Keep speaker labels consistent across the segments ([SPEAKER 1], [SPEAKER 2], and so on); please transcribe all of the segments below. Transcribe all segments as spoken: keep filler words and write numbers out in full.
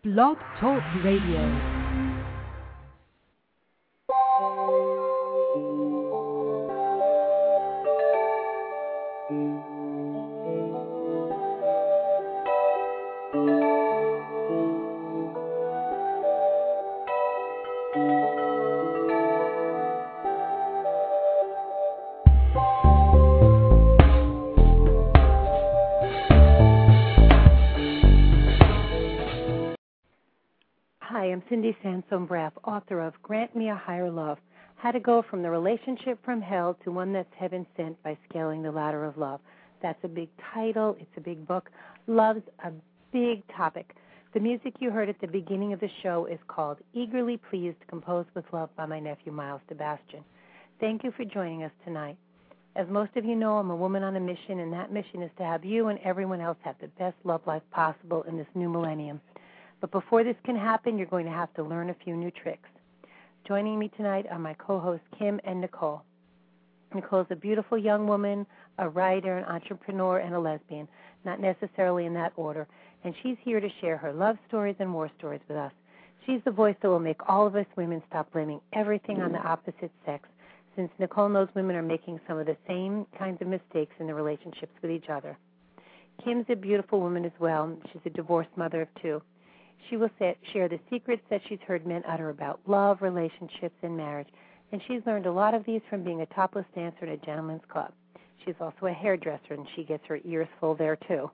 [SPEAKER 1] Blog Talk Radio. Hi, I'm Cindy Sansom-Braff, author of Grant Me a Higher Love, How to Go from the Relationship from Hell to One That's Heaven Sent by Scaling the Ladder of Love. That's a big title. It's a big book. Love's a big topic. The music you heard at the beginning of the show is called Eagerly Pleased, composed with love by my nephew, Miles Sebastian. Thank you for joining us tonight. As most of you know, I'm a woman on a mission, and that mission is to have you and everyone else have the best love life possible in this new millennium. But before this can happen, you're going to have to learn a few new tricks. Joining me tonight are my co-hosts, Kim and Nicole. Nicole's a beautiful young woman, a writer, an entrepreneur, and a lesbian, not necessarily in that order, and she's here to share her love stories and war stories with us. She's the voice that will make all of us women stop blaming everything on the opposite sex, since Nicole knows women are making some of the same kinds of mistakes in their relationships with each other. Kim's a beautiful woman as well. She's a divorced mother of two. She will say, share the secrets that she's heard men utter about love, relationships, and marriage, and she's learned a lot of these from being a topless dancer at a gentleman's club. She's also a hairdresser, and she gets her ears full there, too.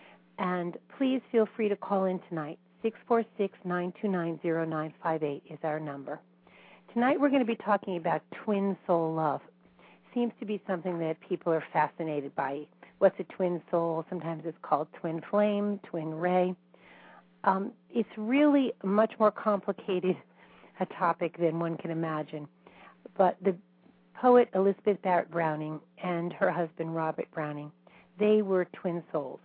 [SPEAKER 1] And please feel free to call in tonight. six four six, nine two nine, zero nine five eight is our number. Tonight we're going to be talking about twin soul love. Seems to be something that people are fascinated by. What's a twin soul? Sometimes it's called twin flame, twin ray. Um, it's really much more complicated a topic than one can imagine. But the poet Elizabeth Barrett Browning and her husband Robert Browning, they were twin souls.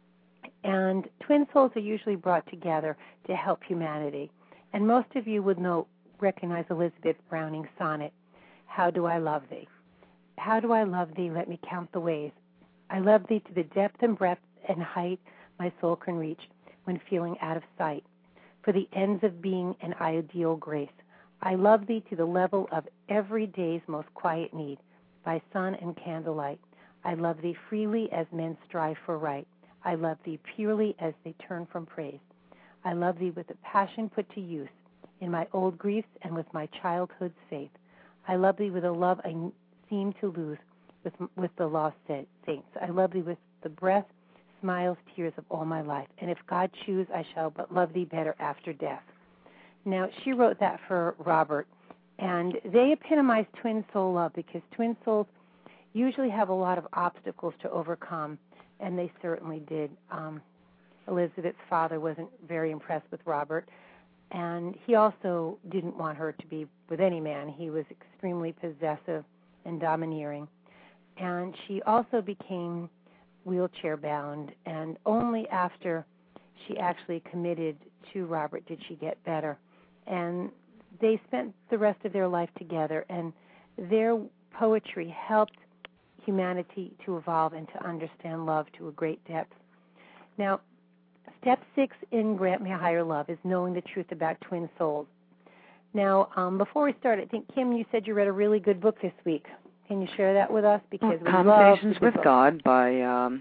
[SPEAKER 1] And twin souls are usually brought together to help humanity. And most of you would know, recognize Elizabeth Browning's sonnet, How do I love thee? How do I love thee? Let me count the ways. I love thee to the depth and breadth and height my soul can reach when feeling out of sight, for the ends of being an ideal grace. I love thee to the level of every day's most quiet need, by sun and candlelight. I love thee freely as men strive for right. I love thee purely as they turn from praise. I love thee with a passion put to use in my old griefs and with my childhood's faith. I love thee with a love I seem to lose with, with the lost saints. I love thee with the breath, smiles, tears of all my life. And if God choose, I shall but love thee better after death. Now, she wrote that for Robert, and they epitomize twin soul love because twin souls usually have a lot of obstacles to overcome, and they certainly did. Um, Elizabeth's father wasn't very impressed with Robert, and he also didn't want her to be with any man. He was extremely possessive and domineering. And she also became wheelchair bound, and only after she actually committed to Robert did she get better. And they spent the rest of their life together, and their poetry helped humanity to evolve and to understand love to a great depth. Now, step six in Grant Me a Higher Love is knowing the truth about twin souls. Now, um, before we start, I think, Kim, you said you read a really good book this week. Can you share that with us? Because we
[SPEAKER 2] Conversations
[SPEAKER 3] love with
[SPEAKER 2] book.
[SPEAKER 3] God by, um,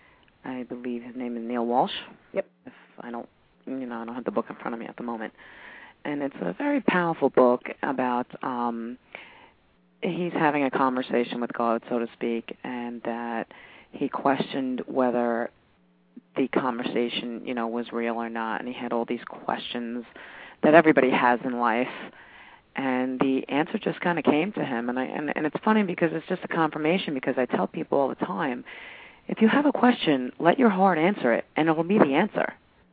[SPEAKER 3] I believe his name is Neil Walsh.
[SPEAKER 2] Yep.
[SPEAKER 3] If I don't, you know, I don't have the book in front of me at the moment. And it's a very powerful book about, um, he's having a conversation with God, so to speak, and that he questioned whether the conversation, you know, was real or not. And he had all these questions that everybody has in life. And the answer just kind of came to him. And, I, and and it's funny because it's just a confirmation, because I tell people all the time, if you have a question, let your heart answer it, and it will be the answer.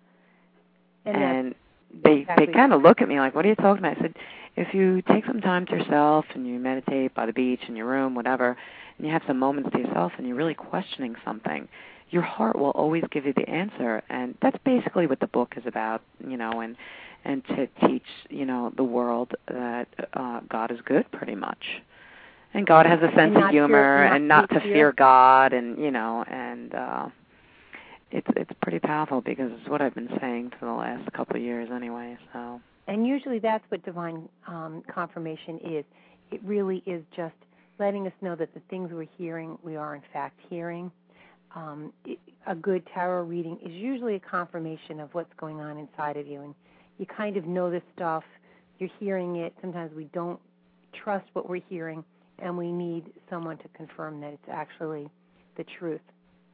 [SPEAKER 2] And,
[SPEAKER 3] and they
[SPEAKER 2] exactly.
[SPEAKER 3] they kind of look at me like, what are you talking about? I said, if you take some time to yourself and you meditate by the beach, in your room, whatever, and you have some moments to yourself and you're really questioning something, your heart will always give you the answer. And that's basically what the book is about, you know, and and to teach, you know, the world that uh, God is good, pretty much. And God has a sense of humor,
[SPEAKER 2] fear,
[SPEAKER 3] and not to
[SPEAKER 2] fear.
[SPEAKER 3] fear God, and, you know, and uh, it's it's pretty powerful because it's what I've been saying for the last couple of years anyway. So.
[SPEAKER 1] And usually that's what divine um, confirmation is. It really is just letting us know that the things we're hearing, we are in fact hearing. Um, it, a good tarot reading is usually a confirmation of what's going on inside of you, and you kind of know this stuff. You're hearing it. Sometimes we don't trust what we're hearing, and we need someone to confirm that it's actually the truth.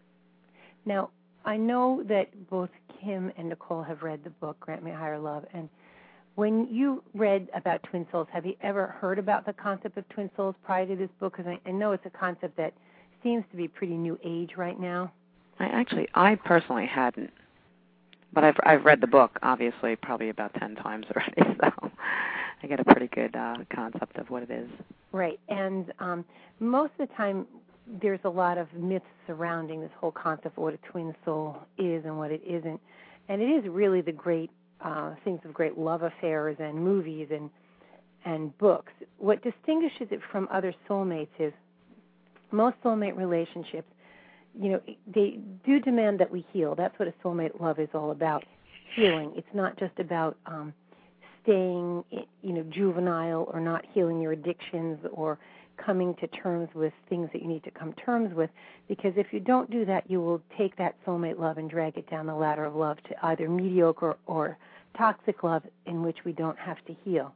[SPEAKER 1] Now, I know that both Kim and Nicole have read the book, Grant Me a Higher Love, and when you read about twin souls, have you ever heard about the concept of twin souls prior to this book? Because I, I know it's a concept that seems to be pretty new age right now.
[SPEAKER 3] I actually, I personally hadn't, but I've I've read the book, obviously, probably about ten times already, so I get a pretty good uh, concept of what it is.
[SPEAKER 1] Right, and um, most of the time there's a lot of myths surrounding this whole concept of what a twin soul is and what it isn't, and it is really the great uh, things of great love affairs and movies and and books. What distinguishes it from other soulmates is most soulmate relationships, you know, they do demand that we heal. That's what a soulmate love is all about, healing. It's not just about um, staying, you know, juvenile or not healing your addictions or coming to terms with things that you need to come to terms with, because if you don't do that, you will take that soulmate love and drag it down the ladder of love to either mediocre or toxic love in which we don't have to heal.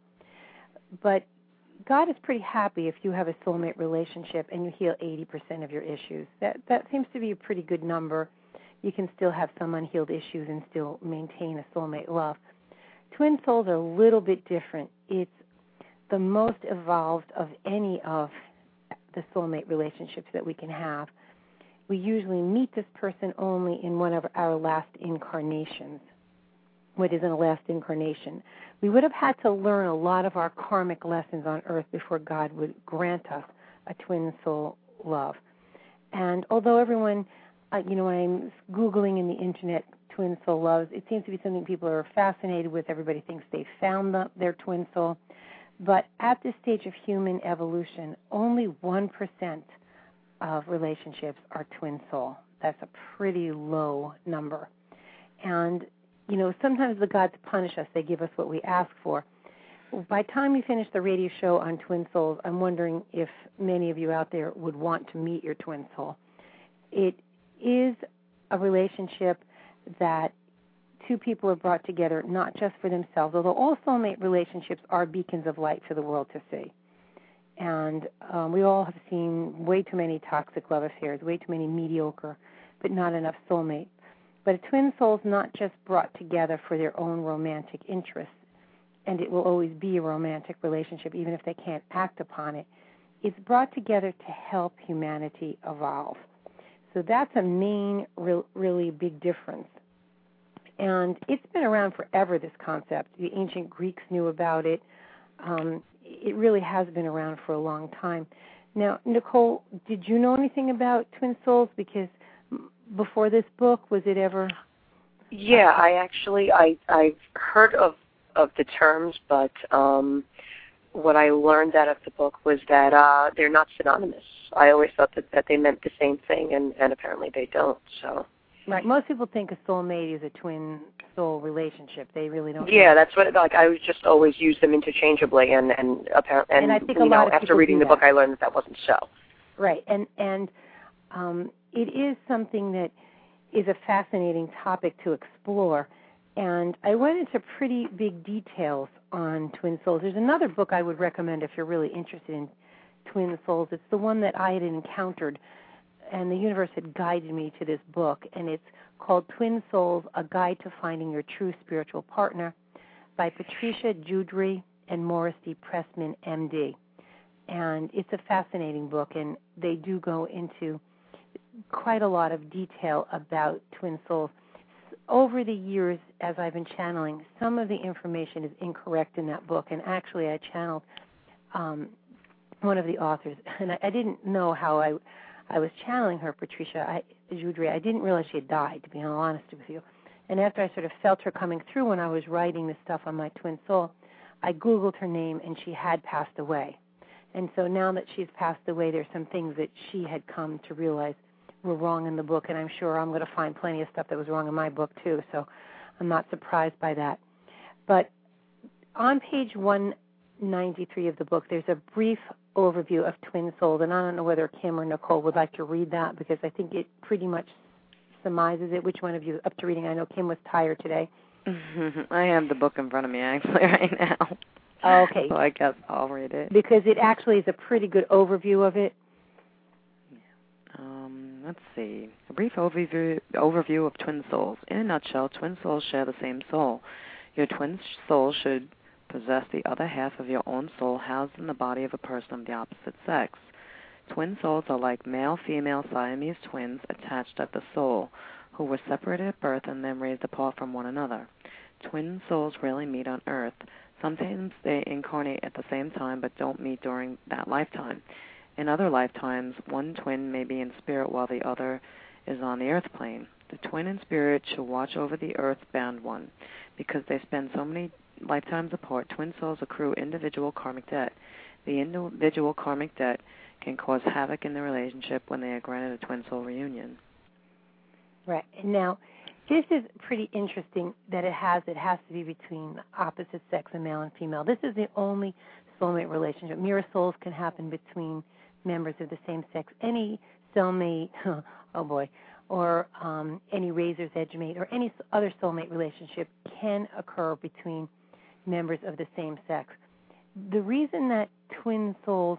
[SPEAKER 1] But God is pretty happy if you have a soulmate relationship and you heal eighty percent of your issues. That that seems to be a pretty good number. You can still have some unhealed issues and still maintain a soulmate love. Twin souls are a little bit different. It's the most evolved of any of the soulmate relationships that we can have. We usually meet this person only in one of our last incarnations. What is in a last incarnation? We would have had to learn a lot of our karmic lessons on Earth before God would grant us a twin soul love. And although everyone, uh, you know, when I'm Googling in the Internet twin soul loves, it seems to be something people are fascinated with. Everybody thinks they've found the, their twin soul. But at this stage of human evolution, only one percent of relationships are twin soul. That's a pretty low number. And, you know, sometimes the gods punish us. They give us what we ask for. By the time we finish the radio show on twin souls, I'm wondering if many of you out there would want to meet your twin soul. It is a relationship that two people are brought together not just for themselves, although all soulmate relationships are beacons of light for the world to see. And um, we all have seen way too many toxic love affairs, way too many mediocre, but not enough soulmates. But a twin soul is not just brought together for their own romantic interests, and it will always be a romantic relationship even if they can't act upon it. It's brought together to help humanity evolve. So that's a main, re- really big difference. And it's been around forever, this concept. The ancient Greeks knew about it. Um, it really has been around for a long time. Now, Nicole, did you know anything about twin souls? Because before this book, was it ever?
[SPEAKER 2] Yeah, I actually, I, I've heard of, of the terms, but um, what I learned out of the book was that uh, they're not synonymous. I always thought that, that they meant the same thing, and, and apparently they don't, so.
[SPEAKER 1] Right. Most people think a soulmate is a twin soul relationship. They really don't.
[SPEAKER 2] Yeah,
[SPEAKER 1] know.
[SPEAKER 2] that's what, like, I just always use them interchangeably, and, and apparently, and,
[SPEAKER 1] and I think
[SPEAKER 2] you
[SPEAKER 1] a lot
[SPEAKER 2] know,
[SPEAKER 1] of
[SPEAKER 2] after reading the
[SPEAKER 1] that.
[SPEAKER 2] book, I learned that that wasn't so.
[SPEAKER 1] Right. And, and um, it is something that is a fascinating topic to explore. And I went into pretty big details on twin souls. There's another book I would recommend if you're really interested in twin souls. It's the one that I had encountered, and the universe had guided me to this book, and it's called Twin Souls, A Guide to Finding Your True Spiritual Partner by Patricia Joudry and Morris D. Pressman, M D. And it's a fascinating book, and they do go into quite a lot of detail about twin souls. Over the years, as I've been channeling, some of the information is incorrect in that book, and actually I channeled um, one of the authors, and I, I didn't know how I I was channeling her, Patricia I, Joudry. I didn't realize she had died, to be honest with you. And after I sort of felt her coming through when I was writing this stuff on my twin soul, I Googled her name, and she had passed away. And so now that she's passed away, there's some things that she had come to realize were wrong in the book, and I'm sure I'm going to find plenty of stuff that was wrong in my book too, so I'm not surprised by that. But on page one ninety-three of the book, there's a brief overview of twin souls, and I don't know whether Kim or Nicole would like to read that because I think it pretty much surmises it. Which one of you is up to reading? I know Kim was tired today.
[SPEAKER 3] I have the book in front of me actually right now.
[SPEAKER 1] Oh, okay.
[SPEAKER 3] So I guess I'll read it.
[SPEAKER 1] Because it actually is a pretty good overview of it.
[SPEAKER 3] Um, let's see. A brief overview, overview of twin souls. In a nutshell, twin souls share the same soul. Your twin soul should possess the other half of your own soul housed in the body of a person of the opposite sex. Twin souls are like male-female Siamese twins attached at the soul, who were separated at birth and then raised apart from one another. Twin souls rarely meet on Earth. Sometimes they incarnate at the same time but don't meet during that lifetime. In other lifetimes, one twin may be in spirit while the other is on the earth plane. The twin in spirit should watch over the earth-bound one. Because they spend so many lifetimes apart, twin souls accrue individual karmic debt. The individual karmic debt can cause havoc in the relationship when they are granted a twin soul reunion.
[SPEAKER 1] Right. Now, this is pretty interesting that it has it has to be between opposite sex, a male and female. This is the only soulmate relationship. Mirror souls can happen between members of the same sex. Any soulmate, oh boy, or um, any razor's edge mate, or any other soulmate relationship can occur between members of the same sex. The reason that twin souls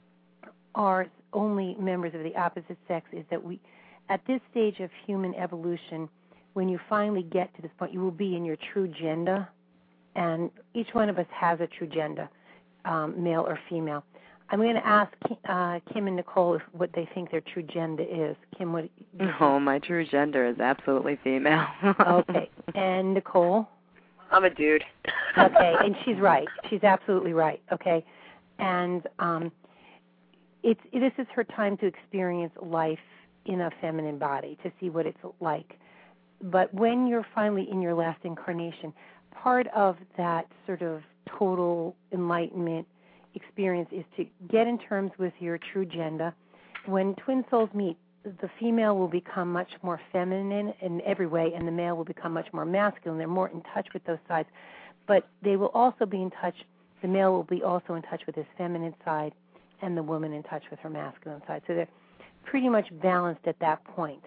[SPEAKER 1] are only members of the opposite sex is that we, at this stage of human evolution, when you finally get to this point, you will be in your true gender, and each one of us has a true gender, um, male or female. I'm going to ask uh, Kim and Nicole if, what they think their true gender is. Kim, what?
[SPEAKER 3] Oh, my true gender is absolutely female.
[SPEAKER 1] Okay. And Nicole?
[SPEAKER 2] I'm a dude.
[SPEAKER 1] Okay, and she's right. She's absolutely right. Okay, and um, it's this is her time to experience life in a feminine body, to see what it's like. But when you're finally in your last incarnation, part of that sort of total enlightenment experience is to get in terms with your true gender. When twin souls meet, the female will become much more feminine in every way, and the male will become much more masculine. They're more in touch with those sides. But they will also be in touch, the male will be also in touch with his feminine side, and the woman in touch with her masculine side. So they're pretty much balanced at that point.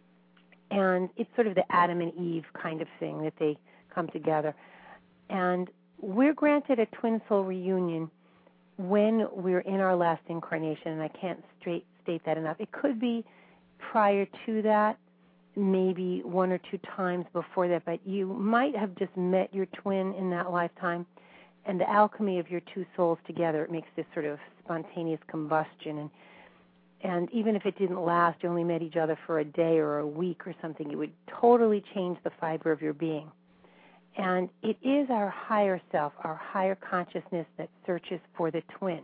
[SPEAKER 1] And it's sort of the Adam and Eve kind of thing that they come together. And we're granted a twin soul reunion when we're in our last incarnation, and I can't straight state that enough. It could be prior to that, maybe one or two times before that, but you might have just met your twin in that lifetime, and the alchemy of your two souls together, it makes this sort of spontaneous combustion. And and even if it didn't last, you only met each other for a day or a week or something, it would totally change the fiber of your being. And it is our higher self, our higher consciousness that searches for the twin.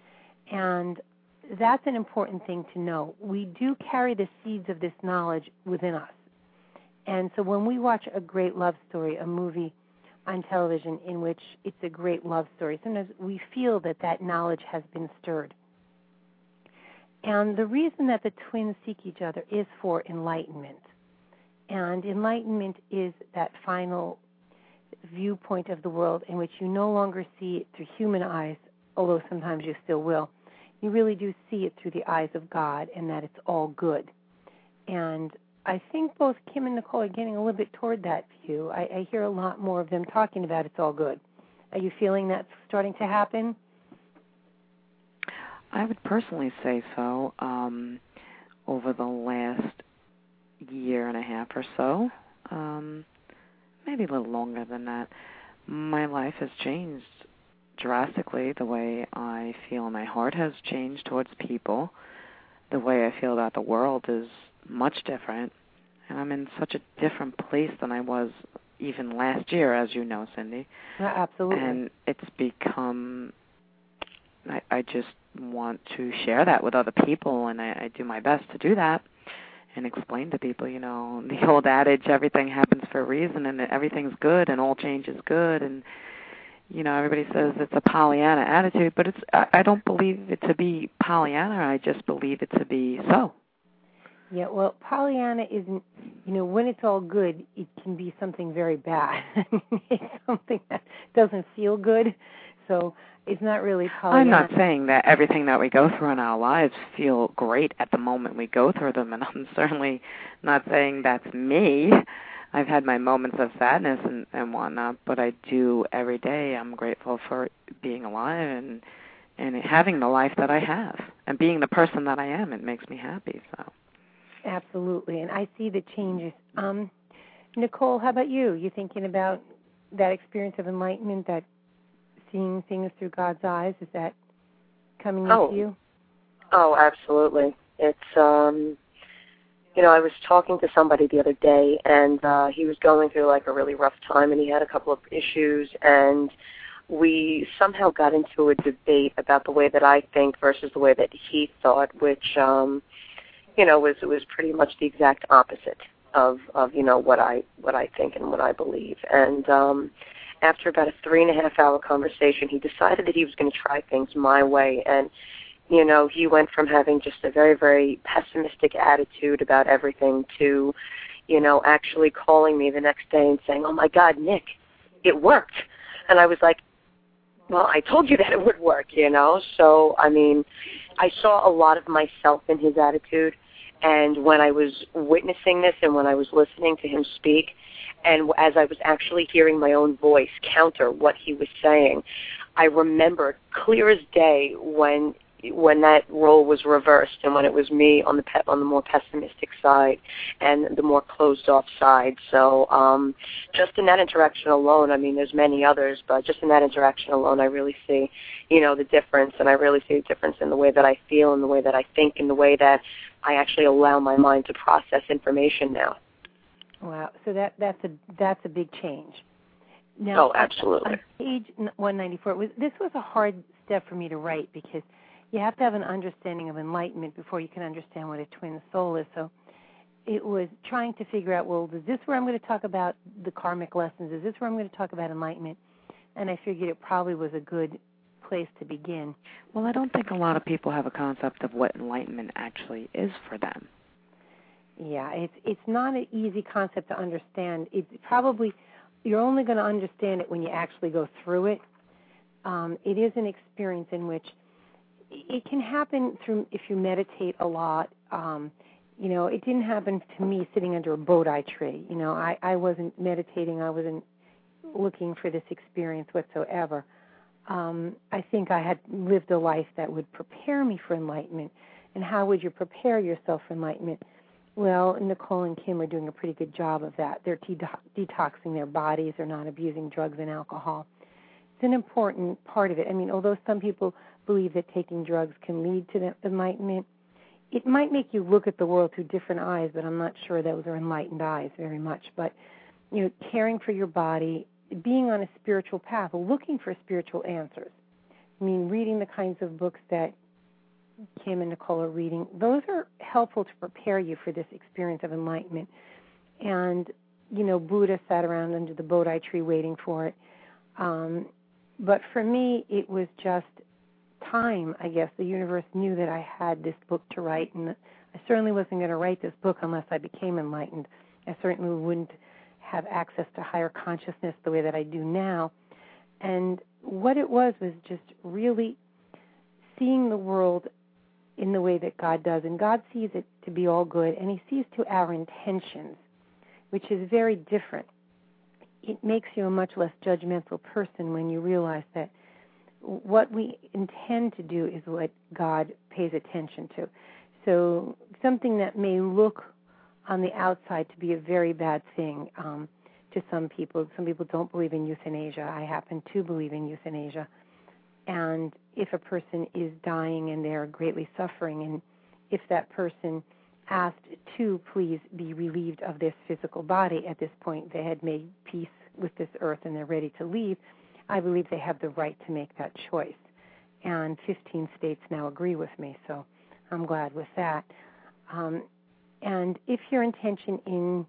[SPEAKER 1] And that's an important thing to know. We do carry the seeds of this knowledge within us. And so when we watch a great love story, a movie on television in which it's a great love story, sometimes we feel that that knowledge has been stirred. And the reason that the twins seek each other is for enlightenment. And enlightenment is that final viewpoint of the world in which you no longer see it through human eyes, although sometimes you still will. You really do see it through the eyes of God, and that it's all good. And I think both Kim and Nicole are getting a little bit toward that view. I, I hear a lot more of them talking about it's all good. Are you feeling that's starting to happen?
[SPEAKER 3] I would personally say so. Um, over the last year and a half or so, um, maybe a little longer than that, my life has changed drastically. The way I feel in my heart has changed towards people. The way I feel about the world is much different. And I'm in such a different place than I was even last year, as you know, Cindy.
[SPEAKER 1] Yeah, absolutely.
[SPEAKER 3] And it's become, I, I just want to share that with other people, and I, I do my best to do that and explain to people, you know, the old adage, everything happens for a reason and everything's good and all change is good. And, you know, everybody says it's a Pollyanna attitude, but it's I, I don't believe it to be Pollyanna. I just believe it to be so.
[SPEAKER 1] Yeah, well, Pollyanna isn't, you know, when it's all good, it can be something very bad. It's something that doesn't feel good, so it's not really Pollyanna.
[SPEAKER 3] I'm not saying that everything that we go through in our lives feel great at the moment we go through them, and I'm certainly not saying that's me. I've had my moments of sadness and, and whatnot, but I do every day. I'm grateful for being alive and and having the life that I have and being the person that I am. It makes me happy, so.
[SPEAKER 1] Absolutely, and I see the changes. Um, Nicole, how about you? You thinking about that experience of enlightenment, that seeing things through God's eyes? Is that coming
[SPEAKER 2] oh.
[SPEAKER 1] into you?
[SPEAKER 2] Oh, absolutely. It's, um, you know, I was talking to somebody the other day, and uh, he was going through, like, a really rough time, and he had a couple of issues, and we somehow got into a debate about the way that I think versus the way that he thought, which, um, you know, was was pretty much the exact opposite of, of you know, what I what I think and what I believe. And um, after about a three and a half hour conversation, he decided that he was going to try things my way. And, you know, he went from having just a very, very pessimistic attitude about everything to, you know, actually calling me the next day and saying, "Oh, my God, Nick, it worked." And I was like, well, I told you that it would work, you know. So, I mean, I saw a lot of myself in his attitude. And when I was witnessing this and when I was listening to him speak, and as I was actually hearing my own voice counter what he was saying, I remember clear as day when when that role was reversed and when it was me on the pe- on the more pessimistic side and the more closed-off side. So um, just in that interaction alone, I mean, there's many others, but just in that interaction alone, I really see, you know, the difference, and I really see the difference in the way that I feel and the way that I think and the way that I actually allow my mind to process information now.
[SPEAKER 1] Wow, so that that's a that's a big change. Now,
[SPEAKER 2] oh, absolutely.
[SPEAKER 1] On, on page one ninety-four, it was, this was a hard step for me to write because you have to have an understanding of enlightenment before you can understand what a twin soul is. So it was trying to figure out, well, is this where I'm going to talk about the karmic lessons? Is this where I'm going to talk about enlightenment? And I figured it probably was a good place to begin.
[SPEAKER 3] Well, I don't think a lot of people have a concept of what enlightenment actually is for them.
[SPEAKER 1] Yeah, it's it's not an easy concept to understand. It's probably, you're only going to understand it when you actually go through it. Um, it is an experience in which it can happen through if you meditate a lot. Um, you know, it didn't happen to me sitting under a Bodhi tree. You know, I, I wasn't meditating. I wasn't looking for this experience whatsoever. Um, I think I had lived a life that would prepare me for enlightenment. And how would you prepare yourself for enlightenment? Well, Nicole and Kim are doing a pretty good job of that. They're de- detoxing their bodies. They're not abusing drugs and alcohol. It's an important part of it. I mean, although some people believe that taking drugs can lead to enlightenment, it might make you look at the world through different eyes, but I'm not sure those are enlightened eyes very much. But, you know, caring for your body, being on a spiritual path, looking for spiritual answers. I mean, reading the kinds of books that Kim and Nicole are reading, those are helpful to prepare you for this experience of enlightenment. And, you know, Buddha sat around under the Bodhi tree waiting for it. Um, but for me, it was just time, I guess. The universe knew that I had this book to write, and I certainly wasn't going to write this book unless I became enlightened. I certainly wouldn't have access to higher consciousness the way that I do now. And what it was was just really seeing the world in the way that God does. And God sees it to be all good, and he sees to our intentions, which is very different. It makes you a much less judgmental person when you realize that what we intend to do is what God pays attention to. So something that may look on the outside to be a very bad thing um, to some people. Some people don't believe in euthanasia. I happen to believe in euthanasia. And if a person is dying and they're greatly suffering, and if that person asked to please be relieved of this physical body at this point, they had made peace with this earth and they're ready to leave, I believe they have the right to make that choice. And fifteen states now agree with me, so I'm glad with that. Um, and if your intention in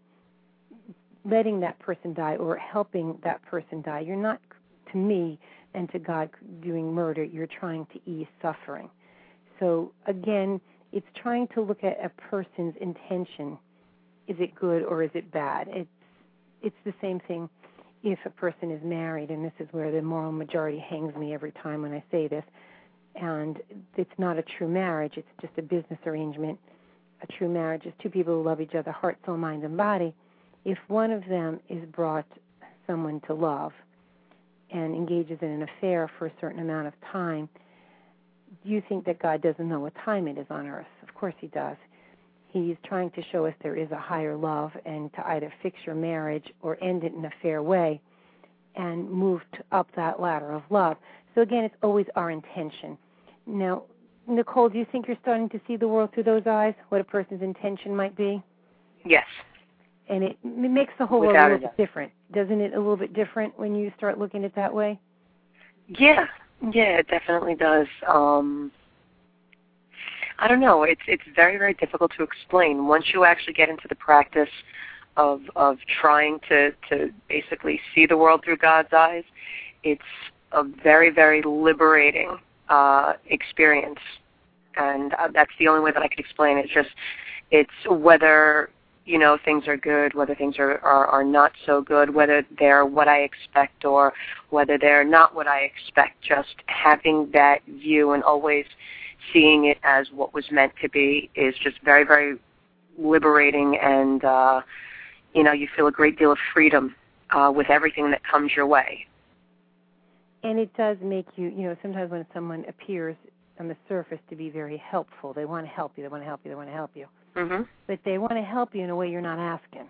[SPEAKER 1] letting that person die or helping that person die, you're not, to me and to God, doing murder. You're trying to ease suffering. So, again, it's trying to look at a person's intention. Is it good or is it bad? It's it's the same thing if a person is married, and this is where the moral majority hangs me every time when I say this, and it's not a true marriage, it's just a business arrangement. A true marriage is two people who love each other, heart, soul, mind, and body. If one of them is brought someone to love and engages in an affair for a certain amount of time, do you think that God doesn't know what time it is on earth? Of course he does. He's trying to show us there is a higher love, and to either fix your marriage or end it in a fair way and move up that ladder of love. So again, it's always our intention. Now, Nicole, do you think you're starting to see the world through those eyes, what a person's intention might be?
[SPEAKER 2] Yes.
[SPEAKER 1] And it, it makes the whole
[SPEAKER 2] Without
[SPEAKER 1] world a little bit different. Doesn't it a little bit different when you start looking at it that way?
[SPEAKER 2] Yeah. Yeah, it definitely does. Um, I don't know. It's it's very, very difficult to explain. Once you actually get into the practice of of trying to, to basically see the world through God's eyes, it's a very, very liberating uh, experience. And uh, that's the only way that I could explain it. It's just, it's whether, you know, things are good, whether things are, are, are not so good, whether they're what I expect or whether they're not what I expect. Just having that view and always seeing it as what was meant to be is just very, very liberating, and, uh, you know, you feel a great deal of freedom uh, with everything that comes your way.
[SPEAKER 1] And it does make you, you know, sometimes when someone appears on the surface to be very helpful, they want to help you, they want to help you, they want to help you.
[SPEAKER 2] Mm-hmm.
[SPEAKER 1] But they want to help you in a way you're not asking.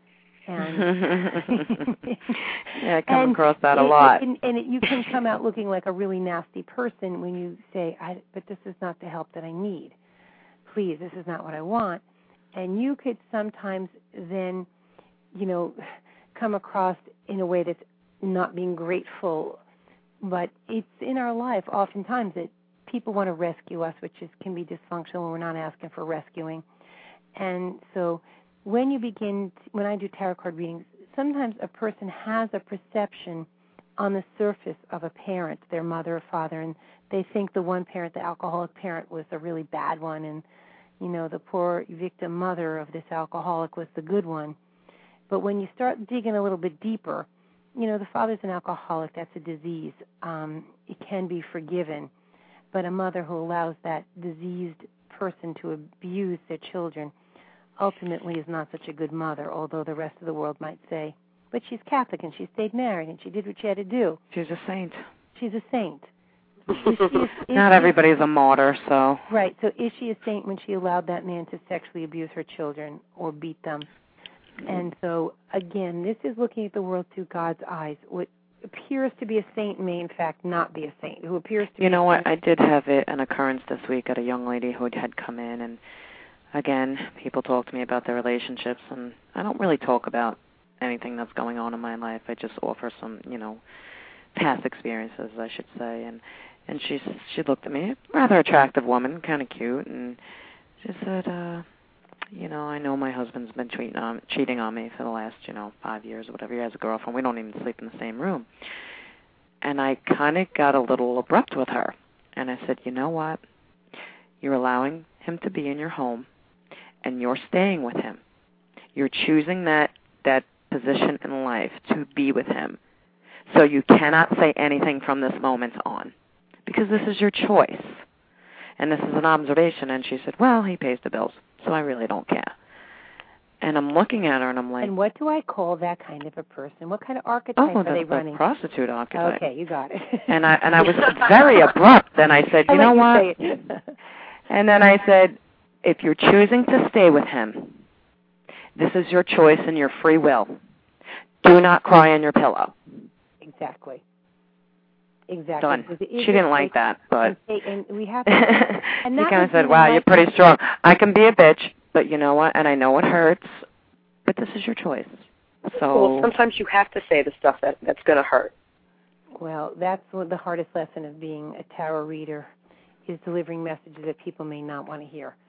[SPEAKER 1] And
[SPEAKER 3] yeah, I come
[SPEAKER 1] and
[SPEAKER 3] across that a
[SPEAKER 1] it,
[SPEAKER 3] lot.
[SPEAKER 1] And, and it, you can come out looking like a really nasty person when you say, I, but this is not the help that I need. Please, this is not what I want. And you could sometimes then, you know, come across in a way that's not being grateful. But it's in our life oftentimes that people want to rescue us, which is, can be dysfunctional when we're not asking for rescuing. And so when you begin, to, when I do tarot card readings, sometimes a person has a perception on the surface of a parent, their mother or father, and they think the one parent, the alcoholic parent, was a really bad one, and, you know, the poor victim mother of this alcoholic was the good one. But when you start digging a little bit deeper, you know, the father's an alcoholic, that's a disease. Um, it can be forgiven. But a mother who allows that diseased person to abuse their children ultimately is not such a good mother, although the rest of the world might say, but she's Catholic and she stayed married and she did what she had to do.
[SPEAKER 3] She's a saint.
[SPEAKER 1] She's a saint. Is she a, is
[SPEAKER 3] not everybody's a martyr, so.
[SPEAKER 1] Right, so is she a saint when she allowed that man to sexually abuse her children or beat them? And so, again, this is looking at the world through God's eyes. What appears to be a saint may, in fact, not be a saint. Who appears to
[SPEAKER 3] you
[SPEAKER 1] be
[SPEAKER 3] know
[SPEAKER 1] a
[SPEAKER 3] what?
[SPEAKER 1] saint.
[SPEAKER 3] I did have it, an occurrence this week at a young lady who had come in, and again, people talk to me about their relationships, and I don't really talk about anything that's going on in my life. I just offer some, you know, past experiences, I should say. And and she she looked at me, rather attractive woman, kind of cute, and she said, uh, you know, I know my husband's been cheating on, cheating on me for the last, you know, five years or whatever. He has a girlfriend. We don't even sleep in the same room. And I kind of got a little abrupt with her. And I said, you know what? You're allowing him to be in your home, and you're staying with him. You're choosing that, that position in life to be with him. So you cannot say anything from this moment on, because this is your choice. And this is an observation. And she said, well, he pays the bills, so I really don't care. And I'm looking at her, and I'm like...
[SPEAKER 1] And what do I call that kind of a person? What kind of archetype
[SPEAKER 3] oh,
[SPEAKER 1] are
[SPEAKER 3] the,
[SPEAKER 1] they
[SPEAKER 3] the
[SPEAKER 1] running?
[SPEAKER 3] prostitute archetype.
[SPEAKER 1] Okay, you got it.
[SPEAKER 3] and I and I was very abrupt. And I said, you know what? And then I said, if you're choosing to stay with him, this is your choice and your free will. Do not cry on your pillow.
[SPEAKER 1] Exactly. Exactly.
[SPEAKER 3] Done. She didn't like that, but
[SPEAKER 1] and, and we have to, and
[SPEAKER 3] she kind of said, wow, you're pretty strong. I can be a bitch, but you know what? And I know it hurts, but this is your choice. So
[SPEAKER 2] well, sometimes you have to say the stuff that, that's going to hurt.
[SPEAKER 1] Well, that's one of the hardest lesson of being a tarot reader, is delivering messages that people may not want to hear.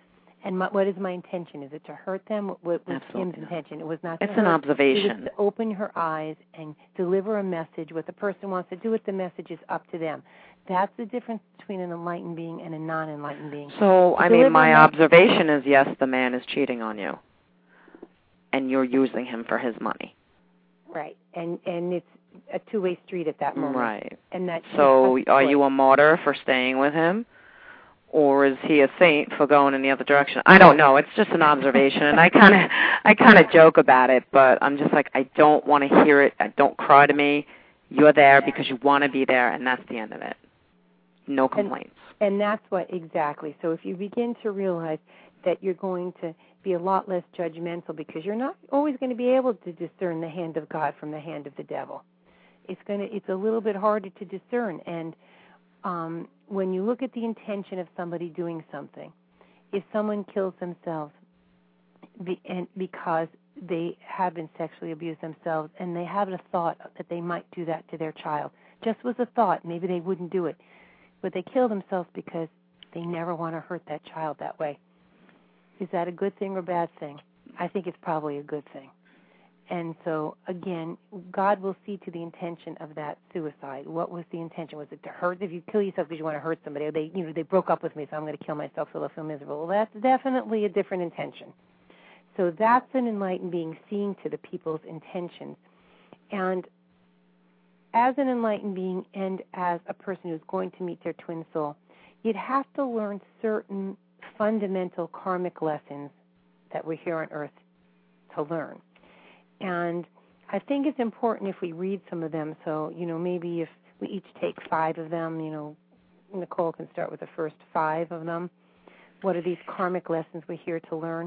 [SPEAKER 1] And my, what is my intention? Is it to hurt them? What was
[SPEAKER 3] Absolutely
[SPEAKER 1] Kim's
[SPEAKER 3] not.
[SPEAKER 1] intention? It was not to
[SPEAKER 3] It's
[SPEAKER 1] hurt.
[SPEAKER 3] an observation.
[SPEAKER 1] It was to open her eyes and deliver a message. What the person wants to do with the message is up to them. That's the difference between an enlightened being and a non-enlightened being.
[SPEAKER 3] So,
[SPEAKER 1] to
[SPEAKER 3] I mean, my
[SPEAKER 1] message,
[SPEAKER 3] observation is, yes, the man is cheating on you, and you're using him for his money.
[SPEAKER 1] Right, and and it's a two-way street at that moment.
[SPEAKER 3] Right.
[SPEAKER 1] And that.
[SPEAKER 3] So, are you a martyr for staying with him? Or is he a saint for going in the other direction? I don't know. It's just an observation, and I kind of, I kind of joke about it. But I'm just like, I don't want to hear it. Don't cry to me. You're there because you want to be there, and that's the end of it. No complaints.
[SPEAKER 1] And, and that's what exactly. So if you begin to realize that you're going to be a lot less judgmental, because you're not always going to be able to discern the hand of God from the hand of the devil. It's going to. It's a little bit harder to discern, and. Um, when you look at the intention of somebody doing something, if someone kills themselves be, and because they have been sexually abused themselves and they have a thought that they might do that to their child, just was a thought, maybe they wouldn't do it, but they kill themselves because they never want to hurt that child that way. Is that a good thing or a bad thing? I think it's probably a good thing. And so, again, God will see to the intention of that suicide. What was the intention? Was it to hurt? If you kill yourself because you want to hurt somebody, or they, you know, they broke up with me, so I'm going to kill myself so they'll feel miserable. Well, that's definitely a different intention. So that's an enlightened being seeing to the people's intentions. And as an enlightened being and as a person who's going to meet their twin soul, you'd have to learn certain fundamental karmic lessons that we're here on Earth to learn. And I think it's important if we read some of them. So, you know, maybe if we each take five of them, you know, Nicole can start with the first five of them. What are these karmic lessons we're here to learn?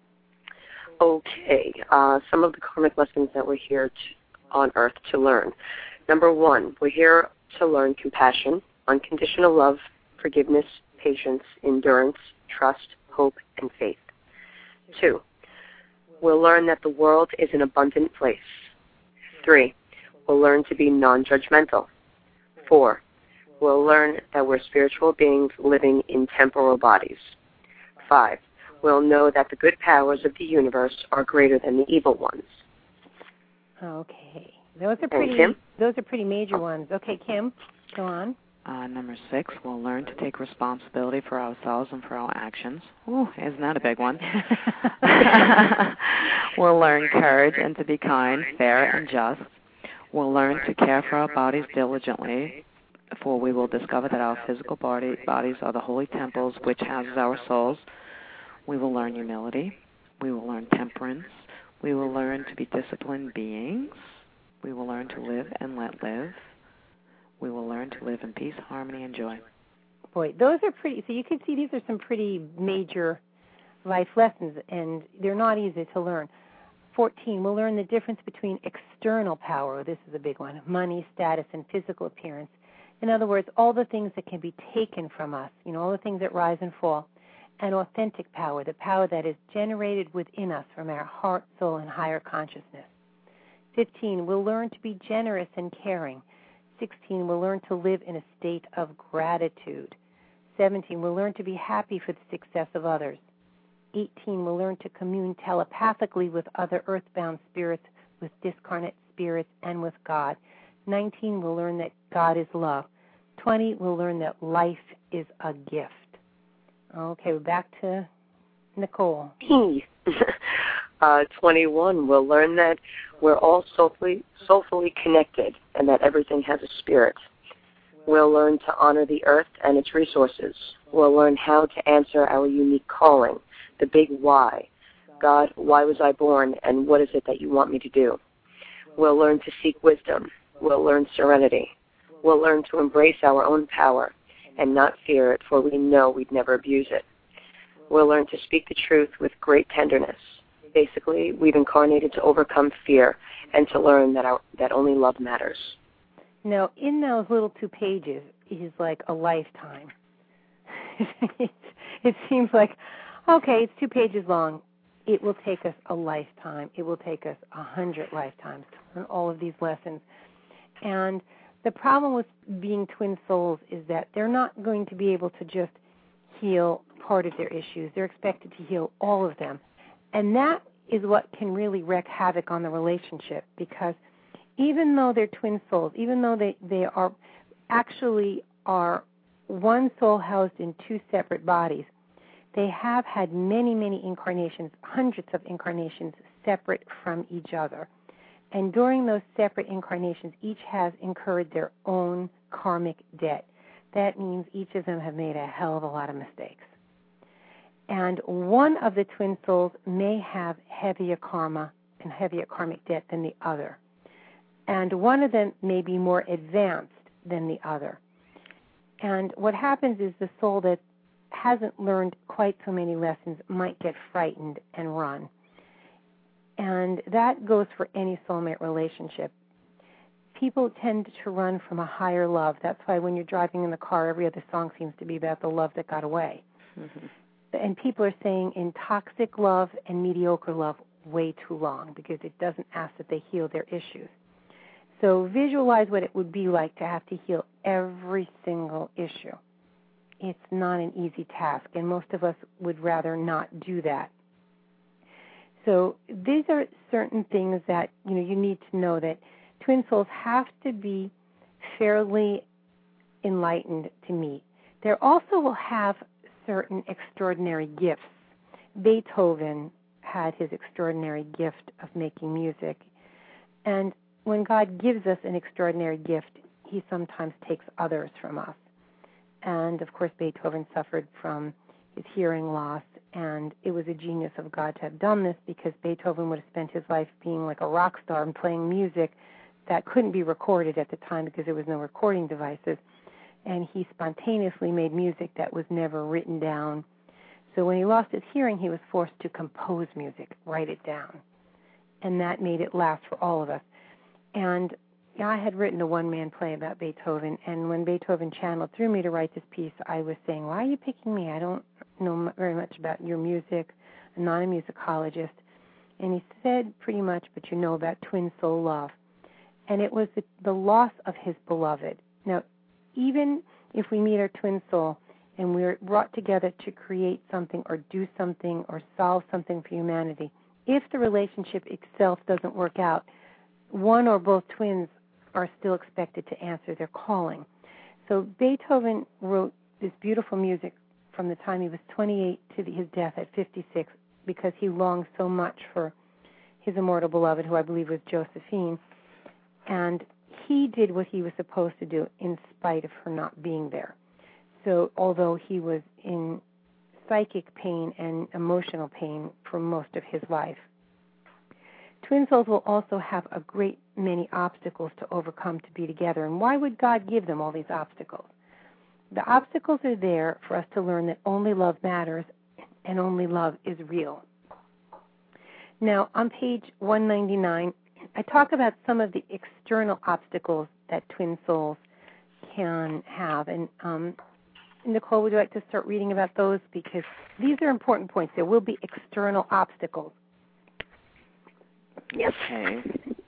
[SPEAKER 2] Okay. Uh, some of the karmic lessons that we're here to, on Earth to learn. Number one, we're here to learn compassion, unconditional love, forgiveness, patience, endurance, trust, hope, and faith. Two, we'll learn that the world is an abundant place. Three, we'll learn to be non-judgmental. Four, we'll learn that we're spiritual beings living in temporal bodies. Five, we'll know that the good powers of the universe are greater than the evil ones.
[SPEAKER 1] Okay. Those are pretty,
[SPEAKER 2] Kim?
[SPEAKER 1] those are pretty major ones. Okay, Kim, go on.
[SPEAKER 3] Uh, number six, we'll learn to take responsibility for ourselves and for our actions. Ooh, isn't that a big one? We'll learn courage and to be kind, fair, and just. We'll learn to care for our bodies diligently, for we will discover that our physical body, bodies are the holy temples which houses our souls. We will learn humility. We will learn temperance. We will learn to be disciplined beings. We will learn to live and let live. We will learn to live in peace, harmony, and joy.
[SPEAKER 1] Boy, those are pretty, so you can see these are some pretty major life lessons, and they're not easy to learn. fourteen, we'll learn the difference between external power, this is a big one, money, status, and physical appearance. In other words, all the things that can be taken from us, you know, all the things that rise and fall, and authentic power, the power that is generated within us from our heart, soul, and higher consciousness. fifteen, we'll learn to be generous and caring. sixteen, we'll learn to live in a state of gratitude. seventeen, we'll learn to be happy for the success of others. eighteen, we'll learn to commune telepathically with other earthbound spirits, with discarnate spirits, and with God. nineteen, we'll learn that God is love. twenty, we'll learn that life is a gift. Okay, we're back to Nicole.
[SPEAKER 2] uh, twenty-one, we'll learn that we're all soulfully, soulfully connected and that everything has a spirit. We'll learn to honor the earth and its resources. We'll learn how to answer our unique calling, the big why. God, why was I born, and what is it that you want me to do? We'll learn to seek wisdom. We'll learn serenity. We'll learn to embrace our own power and not fear it, for we know we'd never abuse it. We'll learn to speak the truth with great tenderness. Basically, we've incarnated to overcome fear and to learn that our, that only love matters.
[SPEAKER 1] Now, in those little two pages is like a lifetime. It seems like, okay, it's two pages long. It will take us a lifetime. It will take us a hundred lifetimes to learn all of these lessons. And the problem with being twin souls is that they're not going to be able to just heal part of their issues. They're expected to heal all of them. And that is what can really wreak havoc on the relationship, because even though they're twin souls, even though they, they are actually are one soul housed in two separate bodies, they have had many, many incarnations, hundreds of incarnations separate from each other. And during those separate incarnations, each has incurred their own karmic debt. That means each of them have made a hell of a lot of mistakes. And one of the twin souls may have heavier karma and heavier karmic debt than the other. And one of them may be more advanced than the other. And what happens is the soul that hasn't learned quite so many lessons might get frightened and run. And that goes for any soulmate relationship. People tend to run from a higher love. That's why when you're driving in the car, every other song seems to be about the love that got away. Mm-hmm. And people are saying in toxic love and mediocre love way too long, because it doesn't ask that they heal their issues. So visualize what it would be like to have to heal every single issue. It's not an easy task, and most of us would rather not do that. So these are certain things that, you know, you need to know, that twin souls have to be fairly enlightened to meet. They also will have certain extraordinary gifts. Beethoven had his extraordinary gift of making music. And when God gives us an extraordinary gift, he sometimes takes others from us. And, of course, Beethoven suffered from his hearing loss, and it was a genius of God to have done this, because Beethoven would have spent his life being like a rock star and playing music that couldn't be recorded at the time because there was no recording devices. And he spontaneously made music that was never written down. So when he lost his hearing, he was forced to compose music, write it down. And that made it last for all of us. And I had written a one-man play about Beethoven, and when Beethoven channeled through me to write this piece, I was saying, why are you picking me? I don't know very much about your music. I'm not a musicologist. And he said pretty much, but you know about twin soul love. And it was the, the loss of his beloved. Now, even if we meet our twin soul and we're brought together to create something or do something or solve something for humanity, if the relationship itself doesn't work out, one or both twins are still expected to answer their calling. So Beethoven wrote this beautiful music from the time he was twenty-eight to his death at fifty-six, because he longed so much for his immortal beloved, who I believe was Josephine. And he did what he was supposed to do in spite of her not being there. So although he was in psychic pain and emotional pain for most of his life, twin souls will also have a great many obstacles to overcome to be together. And why would God give them all these obstacles? The obstacles are there for us to learn that only love matters and only love is real. Now, on page one ninety-nine, I talk about some of the external obstacles that twin souls can have. And um, Nicole, would you like to start reading about those? Because these are important points. There will be external obstacles.
[SPEAKER 2] Yes.
[SPEAKER 3] Okay.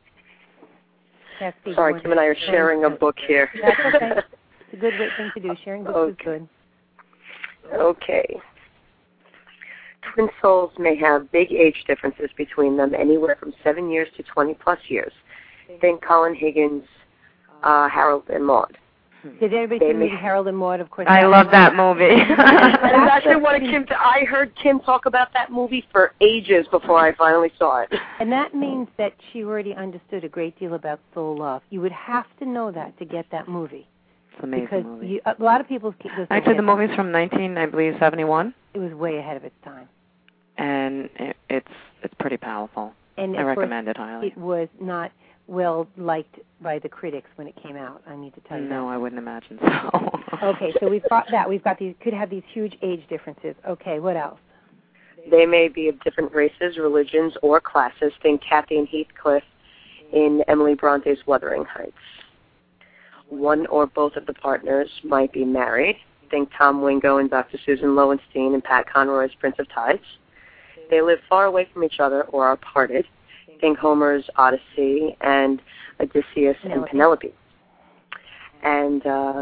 [SPEAKER 2] Sorry, Kim and I are sharing a book here.
[SPEAKER 1] That's okay. It's a good thing to do. Sharing books
[SPEAKER 2] okay.
[SPEAKER 1] is good.
[SPEAKER 2] Okay. Twin souls may have big age differences between them, anywhere from seven years to twenty plus years. Think Colin Higgins, uh, Harold and Maude.
[SPEAKER 1] Did everybody see the movie Harold and Maude? Of course.
[SPEAKER 3] I love that movie.
[SPEAKER 2] I actually wanted Kim to. I heard Kim talk about that movie for ages before I finally saw it.
[SPEAKER 1] And that means that she already understood a great deal about soul love. You would have to know that to get that movie.
[SPEAKER 3] It's an amazing
[SPEAKER 1] because
[SPEAKER 3] movie.
[SPEAKER 1] You, a lot of people keep this.
[SPEAKER 3] Actually, the movie's from nineteen, I believe, seventy-one.
[SPEAKER 1] It was way ahead of its time.
[SPEAKER 3] And it, it's it's pretty powerful.
[SPEAKER 1] And
[SPEAKER 3] I recommend it highly.
[SPEAKER 1] It was not well liked by the critics when it came out. I need to tell you.
[SPEAKER 3] No,
[SPEAKER 1] that.
[SPEAKER 3] I wouldn't imagine so.
[SPEAKER 1] Okay, so we've got that. We've got these. Could have these huge age differences. Okay, what else?
[SPEAKER 2] They may be of different races, religions, or classes. Think Kathy and Heathcliff in Emily Bronte's Wuthering Heights. One or both of the partners might be married. Think Tom Wingo and Doctor Susan Lowenstein and Pat Conroy's Prince of Tides. They live far away from each other or are parted. Think Homer's Odyssey and Odysseus and Penelope. And um,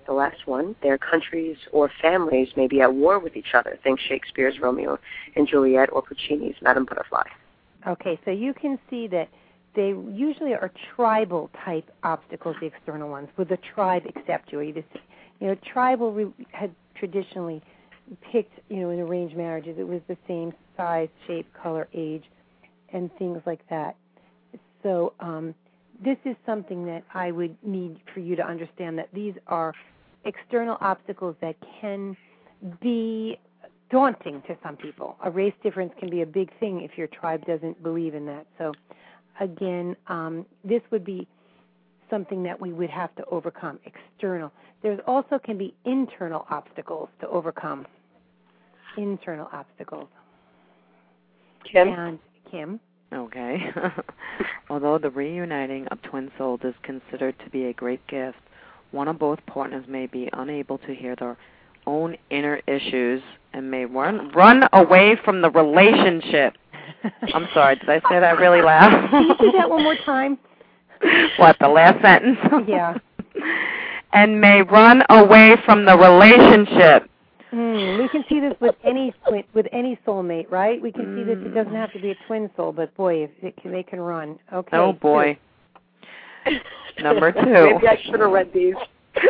[SPEAKER 2] the last one, their countries or families may be at war with each other. Think Shakespeare's Romeo and Juliet or Puccini's Madame Butterfly.
[SPEAKER 1] Okay, so you can see that they usually are tribal-type obstacles, the external ones. Would the tribe accept you? Or you just, you know, tribal re- had traditionally picked, you know, in arranged marriages, it was the same size, shape, color, age, and things like that. So um, this is something that I would need for you to understand, that these are external obstacles that can be daunting to some people. A race difference can be a big thing if your tribe doesn't believe in that. So again, um, this would be something that we would have to overcome, external. There's also can be internal obstacles to overcome, internal obstacles.
[SPEAKER 2] Kim?
[SPEAKER 1] And Kim?
[SPEAKER 3] Okay. Although the reuniting of twin souls is considered to be a great gift, one or both partners may be unable to hear their own inner issues and may run run away from the relationship. I'm sorry, did I say that really loud?
[SPEAKER 1] Can you do that one more time?
[SPEAKER 3] What, the last sentence?
[SPEAKER 1] Yeah.
[SPEAKER 3] And may run away from the relationship.
[SPEAKER 1] Mm, we can see this with any with any soulmate, right? We can mm. see this. It doesn't have to be a twin soul, but boy, if it can, they can run. Okay.
[SPEAKER 3] Oh boy. Number two.
[SPEAKER 2] Maybe I should have read these.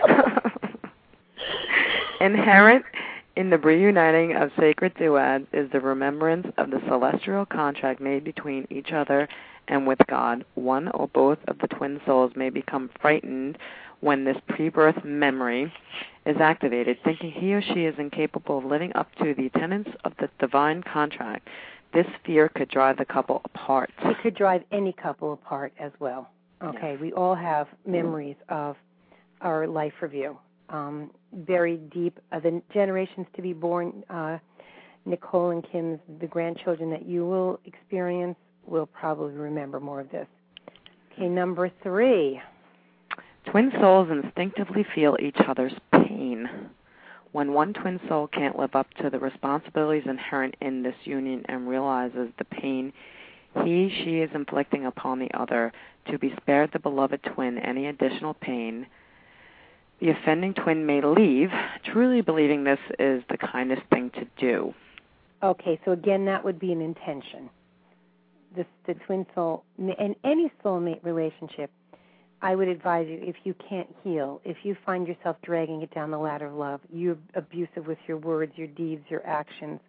[SPEAKER 3] Inherent in the reuniting of sacred duads is the remembrance of the celestial contract made between each other and with God. One or both of the twin souls may become frightened when this pre-birth memory is activated, thinking he or she is incapable of living up to the tenets of the divine contract. This fear could drive the couple apart.
[SPEAKER 1] It could drive any couple apart as well. Okay, yes. We all have memories of our life review. Um, very deep. Uh, the generations to be born, uh, Nicole and Kim's, the grandchildren that you will experience will probably remember more of this. Okay, number three.
[SPEAKER 3] Twin souls instinctively feel each other's pain. When one twin soul can't live up to the responsibilities inherent in this union and realizes the pain he, she is inflicting upon the other, to be spared the beloved twin any additional pain, the offending twin may leave, truly believing this is the kindest thing to do.
[SPEAKER 1] Okay, so again, that would be an intention. This, the twin soul, in any soulmate relationship, I would advise you, if you can't heal, if you find yourself dragging it down the ladder of love, you're abusive with your words, your deeds, your actions,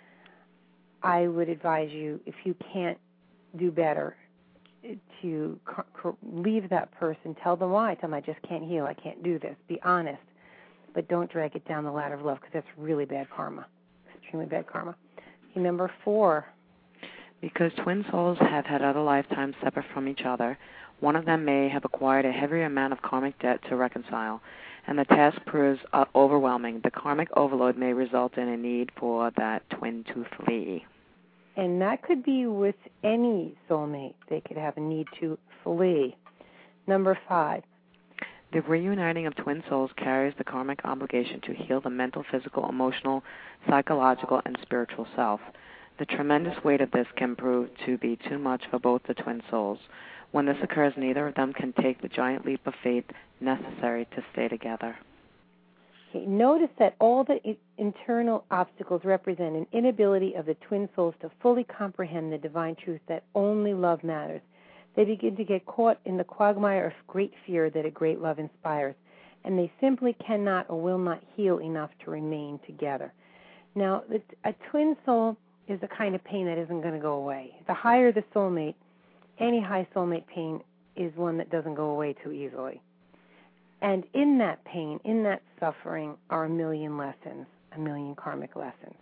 [SPEAKER 1] I would advise you, if you can't do better, to leave that person. Tell them why. Tell them, I just can't heal. I can't do this. Be honest. But don't drag it down the ladder of love, because that's really bad karma. Extremely bad karma. Okay, number four.
[SPEAKER 3] Because twin souls have had other lifetimes separate from each other, one of them may have acquired a heavier amount of karmic debt to reconcile, and the task proves uh, overwhelming. The karmic overload may result in a need for that twin to flee.
[SPEAKER 1] And that could be with any soulmate. They could have a need to flee. Number five.
[SPEAKER 3] The reuniting of twin souls carries the karmic obligation to heal the mental, physical, emotional, psychological, and spiritual self. The tremendous weight of this can prove to be too much for both the twin souls. When this occurs, neither of them can take the giant leap of faith necessary to stay together.
[SPEAKER 1] Okay, notice that all the I- internal obstacles represent an inability of the twin souls to fully comprehend the divine truth that only love matters. They begin to get caught in the quagmire of great fear that a great love inspires, and they simply cannot or will not heal enough to remain together. Now, the, a twin soul is a kind of pain that isn't going to go away. The higher the soulmate, any high soulmate pain is one that doesn't go away too easily. And in that pain, in that suffering, are a million lessons, a million karmic lessons.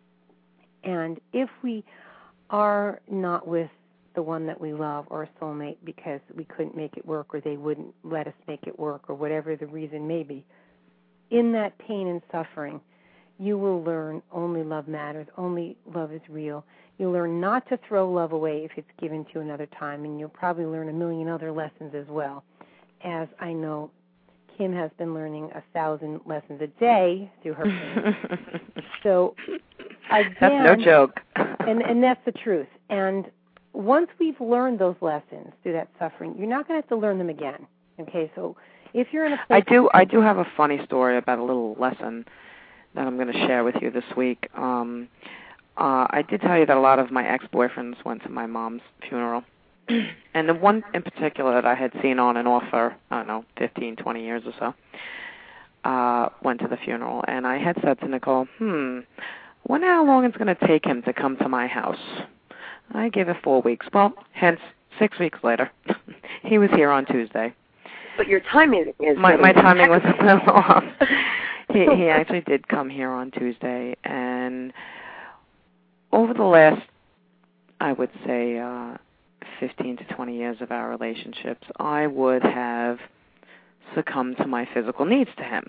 [SPEAKER 1] And if we are not with the one that we love or a soulmate because we couldn't make it work or they wouldn't let us make it work or whatever the reason may be, in that pain and suffering, you will learn only love matters, only love is real. You'll learn not to throw love away if it's given to you another time, and you'll probably learn a million other lessons as well, as I know Kim has been learning a thousand lessons a day through her pain. So, again,
[SPEAKER 3] that's no joke.
[SPEAKER 1] and, and that's the truth. And once we've learned those lessons through that suffering, you're not going to have to learn them again. Okay, so if you're in a place...
[SPEAKER 3] I do, I do have a funny story about a little lesson that I'm going to share with you this week. Um, uh, I did tell you that a lot of my ex-boyfriends went to my mom's funeral. And the one in particular that I had seen on and off for, I don't know, fifteen, twenty years or so, uh, went to the funeral. And I had said to Nicole, hmm, I wonder how long it's going to take him to come to my house. I gave it four weeks. Well, hence, six weeks later, he was here on Tuesday.
[SPEAKER 2] But your timing is...
[SPEAKER 3] My, my timing was a little off. He, he actually did come here on Tuesday. And over the last, I would say, uh, fifteen to twenty years of our relationships, I would have succumbed to my physical needs to him.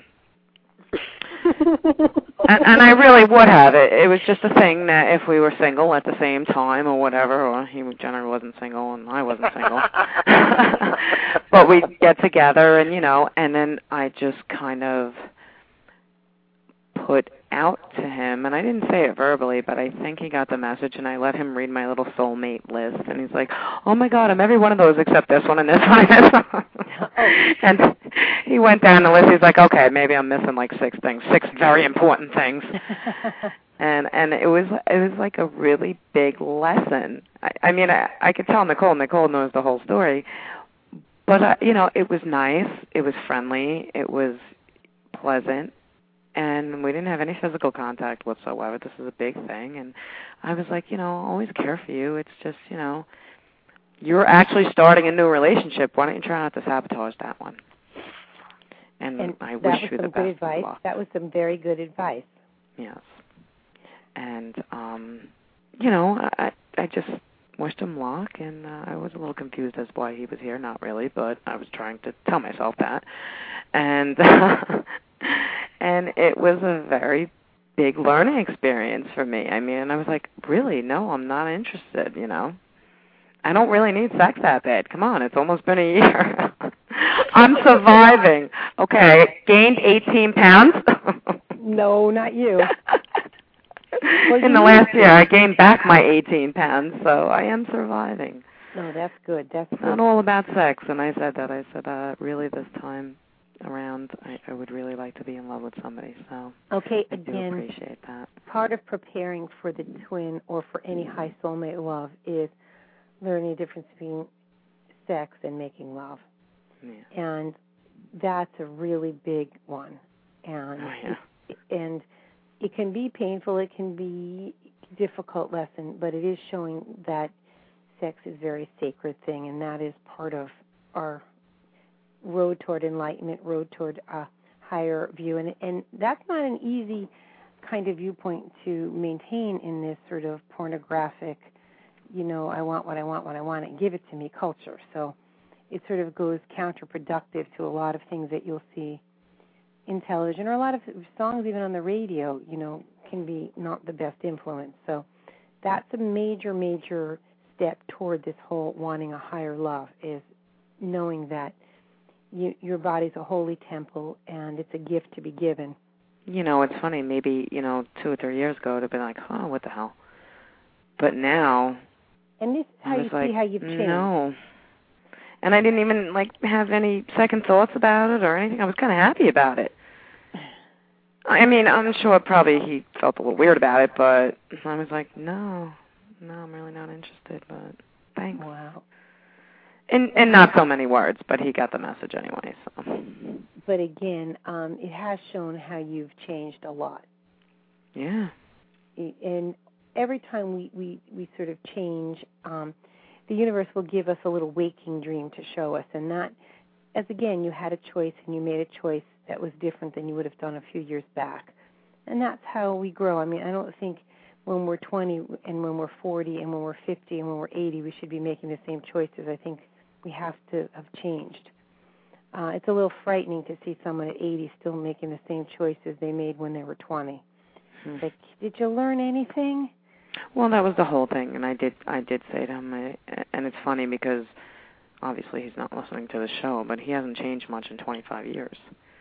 [SPEAKER 3] and, and I really would have. It, it was just a thing that if we were single at the same time or whatever, or he generally wasn't single and I wasn't single, but we'd get together and, you know, and then I just kind of put out to him, and I didn't say it verbally, but I think he got the message, and I let him read my little soulmate list, and he's like, oh my God, I'm every one of those except this one and this one and this one. And he went down the list. He's like, okay, maybe I'm missing like six things, six very important things. and and it was it was like a really big lesson. I, I mean, I, I could tell Nicole. Nicole knows the whole story, but uh, you know, it was nice. It was friendly. It was pleasant. And we didn't have any physical contact whatsoever. This is a big thing. And I was like, you know, I always care for you. It's just, you know, you're actually starting a new relationship. Why don't you try not to sabotage that one? And,
[SPEAKER 1] and
[SPEAKER 3] I wish you the best
[SPEAKER 1] good advice.
[SPEAKER 3] of luck.
[SPEAKER 1] That was some very good advice.
[SPEAKER 3] Yes. And, um, you know, I, I just wished him luck, and uh, I was a little confused as to why he was here. Not really, but I was trying to tell myself that. And... And it was a very big learning experience for me. I mean, I was like, really? No, I'm not interested, you know. I don't really need sex that bad. Come on, it's almost been a year. I'm surviving. Okay, gained eighteen pounds.
[SPEAKER 1] No, not you. Well,
[SPEAKER 3] In the last year, I gained back my eighteen pounds, so I am surviving.
[SPEAKER 1] No, that's good. That's
[SPEAKER 3] it's
[SPEAKER 1] good.
[SPEAKER 3] Not all about sex, and I said that. I said, uh, really, this time around, I, I would really like to be in love with somebody. So
[SPEAKER 1] okay,
[SPEAKER 3] I
[SPEAKER 1] again,
[SPEAKER 3] do appreciate that. Part
[SPEAKER 1] of preparing for the twin or for any high soulmate love is learning the difference between sex and making love.
[SPEAKER 3] Yeah.
[SPEAKER 1] And that's a really big one. And
[SPEAKER 3] oh, yeah.
[SPEAKER 1] it, and it can be painful, it can be a difficult lesson, but it is showing that sex is a very sacred thing, and that is part of our road toward enlightenment, road toward a higher view. And, and that's not an easy kind of viewpoint to maintain in this sort of pornographic, you know, I want what I want when I want it, give it to me culture. So it sort of goes counterproductive to a lot of things that you'll see in television, or a lot of songs even on the radio, you know, can be not the best influence. So that's a major, major step toward this whole wanting a higher love, is knowing that you, your body's a holy temple and it's a gift to be given.
[SPEAKER 3] You know, it's funny, maybe, you know, two or three years ago it would have been like, oh, what the hell? But now...
[SPEAKER 1] And this is how you
[SPEAKER 3] like,
[SPEAKER 1] see how you've changed.
[SPEAKER 3] No. And I didn't even, like, have any second thoughts about it or anything. I was kind of happy about it. I mean, I'm sure probably he felt a little weird about it, but I was like, no, no, I'm really not interested, but thanks.
[SPEAKER 1] Wow.
[SPEAKER 3] And and not so many words, but he got the message anyway. So.
[SPEAKER 1] But again, um, it has shown how you've changed a lot.
[SPEAKER 3] Yeah.
[SPEAKER 1] And every time we, we, we sort of change, um, the universe will give us a little waking dream to show us. And that, as again, you had a choice and you made a choice that was different than you would have done a few years back. And that's how we grow. I mean, I don't think when we're twenty and when we're forty and when we're fifty and when we're eighty, we should be making the same choices. I think we have to have changed. Uh, it's a little frightening to see someone at eighty still making the same choices they made when they were twenty. Hmm. Like, did you learn anything?
[SPEAKER 3] Well, that was the whole thing, and I did I did say to him, I, and it's funny because obviously he's not listening to the show, but he hasn't changed much in twenty-five years.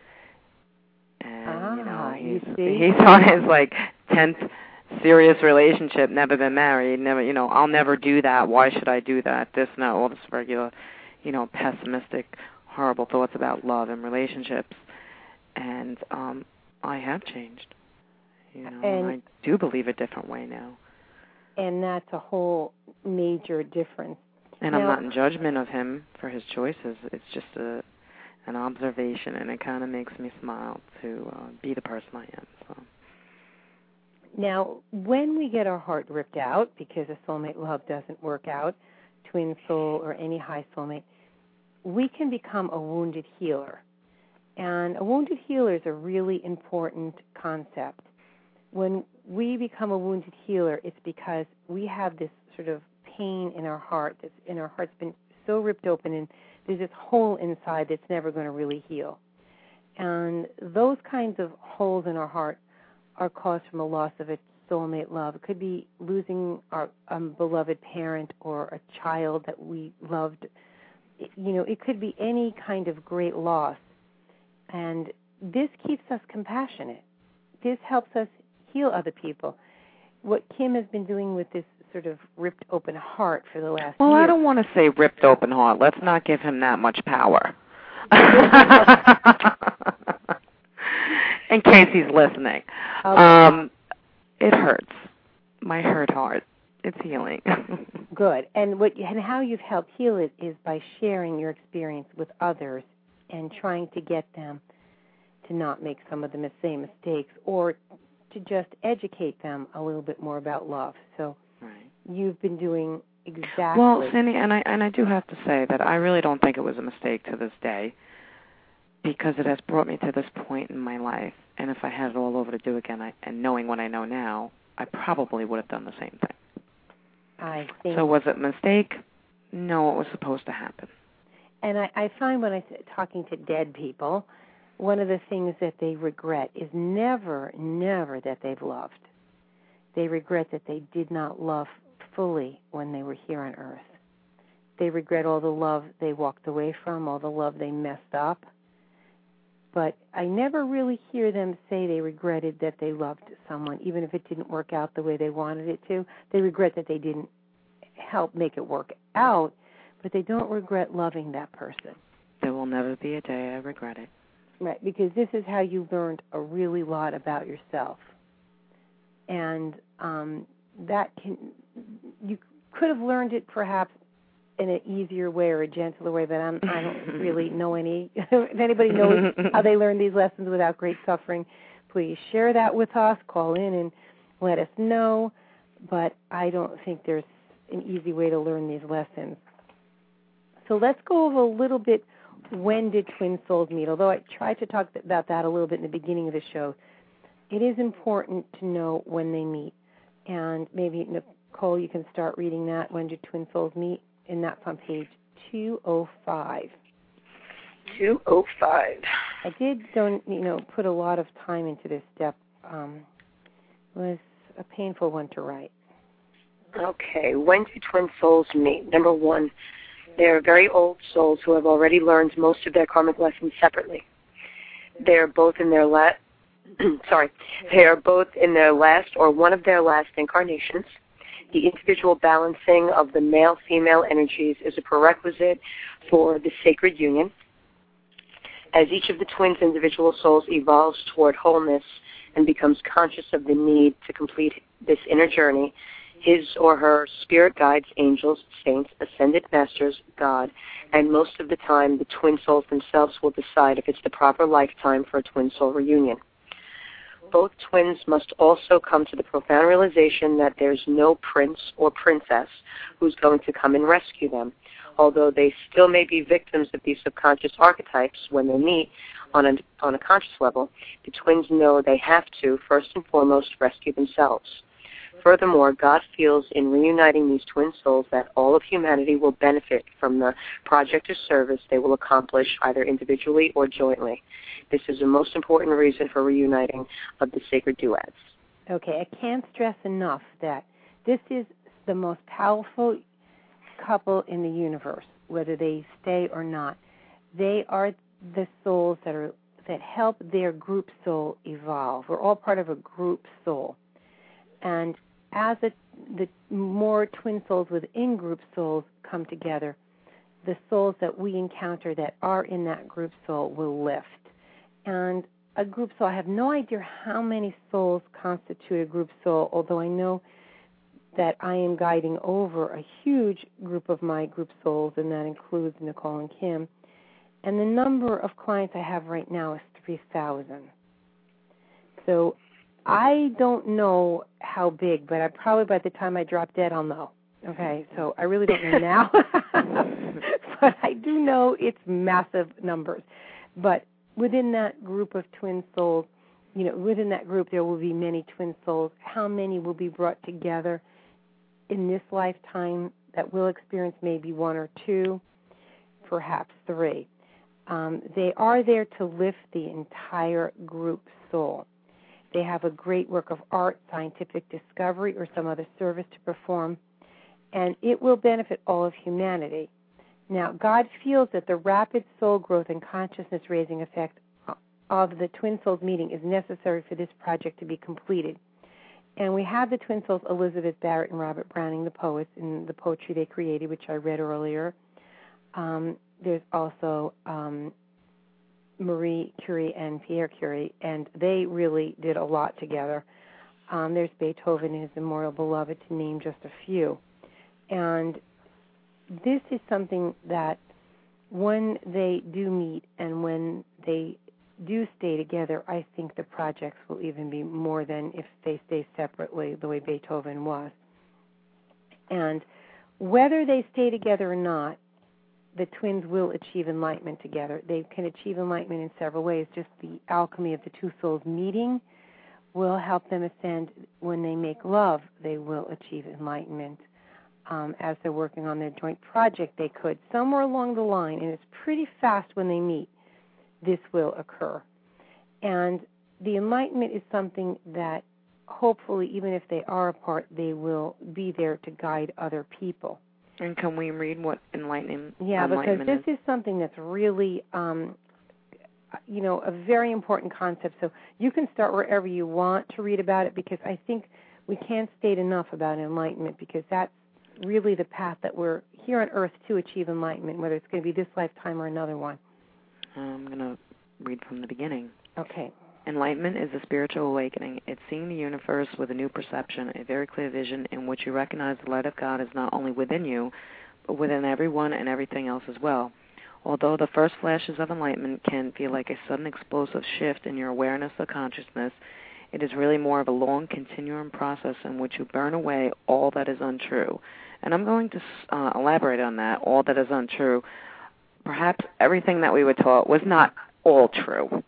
[SPEAKER 3] And,
[SPEAKER 1] ah,
[SPEAKER 3] you know,
[SPEAKER 1] he's,
[SPEAKER 3] you see? he's on his, like, tenth serious relationship, never been married, never, you know, I'll never do that, why should I do that, this, no, all this regular, you know, pessimistic, horrible thoughts about love and relationships, and um, I have changed. You know, and, and I do believe a different way now.
[SPEAKER 1] And that's a whole major difference.
[SPEAKER 3] And
[SPEAKER 1] now,
[SPEAKER 3] I'm not in judgment of him for his choices. It's just a an observation, and it kind of makes me smile to uh, be the person I am. So.
[SPEAKER 1] Now, when we get our heart ripped out because a soulmate love doesn't work out, twin soul or any high soulmate, we can become a wounded healer. And a wounded healer is a really important concept. When we become a wounded healer, it's because we have this sort of pain in our heart, that's in our heart's been so ripped open, and there's this hole inside that's never going to really heal. And those kinds of holes in our heart are caused from a loss of a soulmate love. It could be losing our um, beloved parent or a child that we loved. You know, it could be any kind of great loss. And this keeps us compassionate. This helps us heal other people. What Kim has been doing with this sort of ripped open heart for the last
[SPEAKER 3] well,
[SPEAKER 1] year.
[SPEAKER 3] Well, I don't want to say ripped open heart. Let's not give him that much power. In case he's listening.
[SPEAKER 1] Okay.
[SPEAKER 3] Um, it hurts. My hurt heart. It's healing.
[SPEAKER 1] Good. And what and how you've helped heal it is by sharing your experience with others and trying to get them to not make some of the same mistakes or to just educate them a little bit more about love. So
[SPEAKER 3] right.
[SPEAKER 1] You've been doing exactly.
[SPEAKER 3] Well, Cindy, and I and I do have to say that I really don't think it was a mistake to this day, because it has brought me to this point in my life. And if I had it all over to do again, I, and knowing what I know now, I probably would have done the same thing.
[SPEAKER 1] I think.
[SPEAKER 3] So was it a mistake? No, it was supposed to happen.
[SPEAKER 1] And I, I find when I'm talking to dead people, one of the things that they regret is never, never that they've loved. They regret that they did not love fully when they were here on earth. They regret all the love they walked away from, all the love they messed up. But I never really hear them say they regretted that they loved someone, even if it didn't work out the way they wanted it to. They regret that they didn't help make it work out, but they don't regret loving that person.
[SPEAKER 3] There will never be a day I regret it.
[SPEAKER 1] Right, because this is how you learned a really lot about yourself. And um, that can, you could have learned it perhaps in an easier way or a gentler way, but I'm, I don't really know any. If anybody knows how they learn these lessons without great suffering, please share that with us. Call in and let us know. But I don't think there's an easy way to learn these lessons. So let's go over a little bit, when did twin souls meet? Although I tried to talk about that a little bit in the beginning of the show, it is important to know when they meet. And maybe, Nicole, you can start reading that, When Did Twin Souls Meet? And that's on page two oh five.
[SPEAKER 2] two oh five.
[SPEAKER 1] I did, don't you know, put a lot of time into this step. Um, it was a painful one to write.
[SPEAKER 2] Okay, when do twin souls meet? Number one, they are very old souls who have already learned most of their karmic lessons separately. They are both in their last, sorry, they are both in their last or one of their last incarnations. The individual balancing of the male-female energies is a prerequisite for the sacred union. As each of the twins' individual souls evolves toward wholeness and becomes conscious of the need to complete this inner journey, his or her spirit guides, angels, saints, ascended masters, God, and most of the time the twin souls themselves will decide if it's the proper lifetime for a twin soul reunion. Both twins must also come to the profound realization that there's no prince or princess who's going to come and rescue them. Although they still may be victims of these subconscious archetypes when they meet on a, on a conscious level, the twins know they have to, first and foremost, rescue themselves. Furthermore, God feels in reuniting these twin souls that all of humanity will benefit from the project or service they will accomplish either individually or jointly. This is the most important reason for reuniting of the sacred duets.
[SPEAKER 1] Okay, I can't stress enough that this is the most powerful couple in the universe, whether they stay or not. They are the souls that are that help their group soul evolve. We're all part of a group soul. And as a, the more twin souls within group souls come together, the souls that we encounter that are in that group soul will lift. And a group soul, I have no idea how many souls constitute a group soul, although I know that I am guiding over a huge group of my group souls, and that includes Nicole and Kim. And the number of clients I have right now is three thousand. So I don't know how big, but I probably by the time I drop dead, I'll know. Okay, so I really don't know now. But I do know it's massive numbers. But within that group of twin souls, you know, within that group there will be many twin souls. How many will be brought together in this lifetime that will experience maybe one or two, perhaps three. Um, they are there to lift the entire group soul. They have a great work of art, scientific discovery, or some other service to perform, and it will benefit all of humanity. Now, God feels that the rapid soul growth and consciousness-raising effect of the twin souls meeting is necessary for this project to be completed. And we have the twin souls, Elizabeth Barrett and Robert Browning, the poets, in the poetry they created, which I read earlier. Um, there's also um, Marie Curie and Pierre Curie, and they really did a lot together. Um, there's Beethoven and his Immortal Beloved, to name just a few. And this is something that when they do meet and when they do stay together, I think the projects will even be more than if they stay separately, the way Beethoven was. And whether they stay together or not, the twins will achieve enlightenment together. They can achieve enlightenment in several ways. Just the alchemy of the two souls meeting will help them ascend. When they make love, they will achieve enlightenment. Um, as they're working on their joint project, they could. Somewhere along the line, and it's pretty fast when they meet, this will occur. And the enlightenment is something that hopefully, even if they are apart, they will be there to guide other people.
[SPEAKER 3] And can we read what enlightening,
[SPEAKER 1] yeah,
[SPEAKER 3] enlightenment
[SPEAKER 1] because this
[SPEAKER 3] is?
[SPEAKER 1] is something that's really, um, you know, a very important concept. So you can start wherever you want to read about it, because I think we can't state enough about enlightenment, because that's really the path that we're here on Earth to achieve enlightenment, whether it's going to be this lifetime or another one.
[SPEAKER 3] I'm going to read from the beginning.
[SPEAKER 1] Okay.
[SPEAKER 3] Enlightenment is a spiritual awakening. It's seeing the universe with a new perception, a very clear vision in which you recognize the light of God is not only within you, but within everyone and everything else as well. Although the first flashes of enlightenment can feel like a sudden explosive shift in your awareness or consciousness, it is really more of a long continuum process in which you burn away all that is untrue. And I'm going to uh, elaborate on that, all that is untrue. Perhaps everything that we were taught was not all true.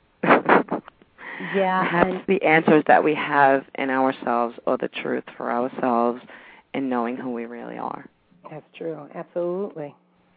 [SPEAKER 1] Yeah.
[SPEAKER 3] Perhaps the answers that we have in ourselves are the truth for ourselves in knowing who we really are.
[SPEAKER 1] That's true. Absolutely.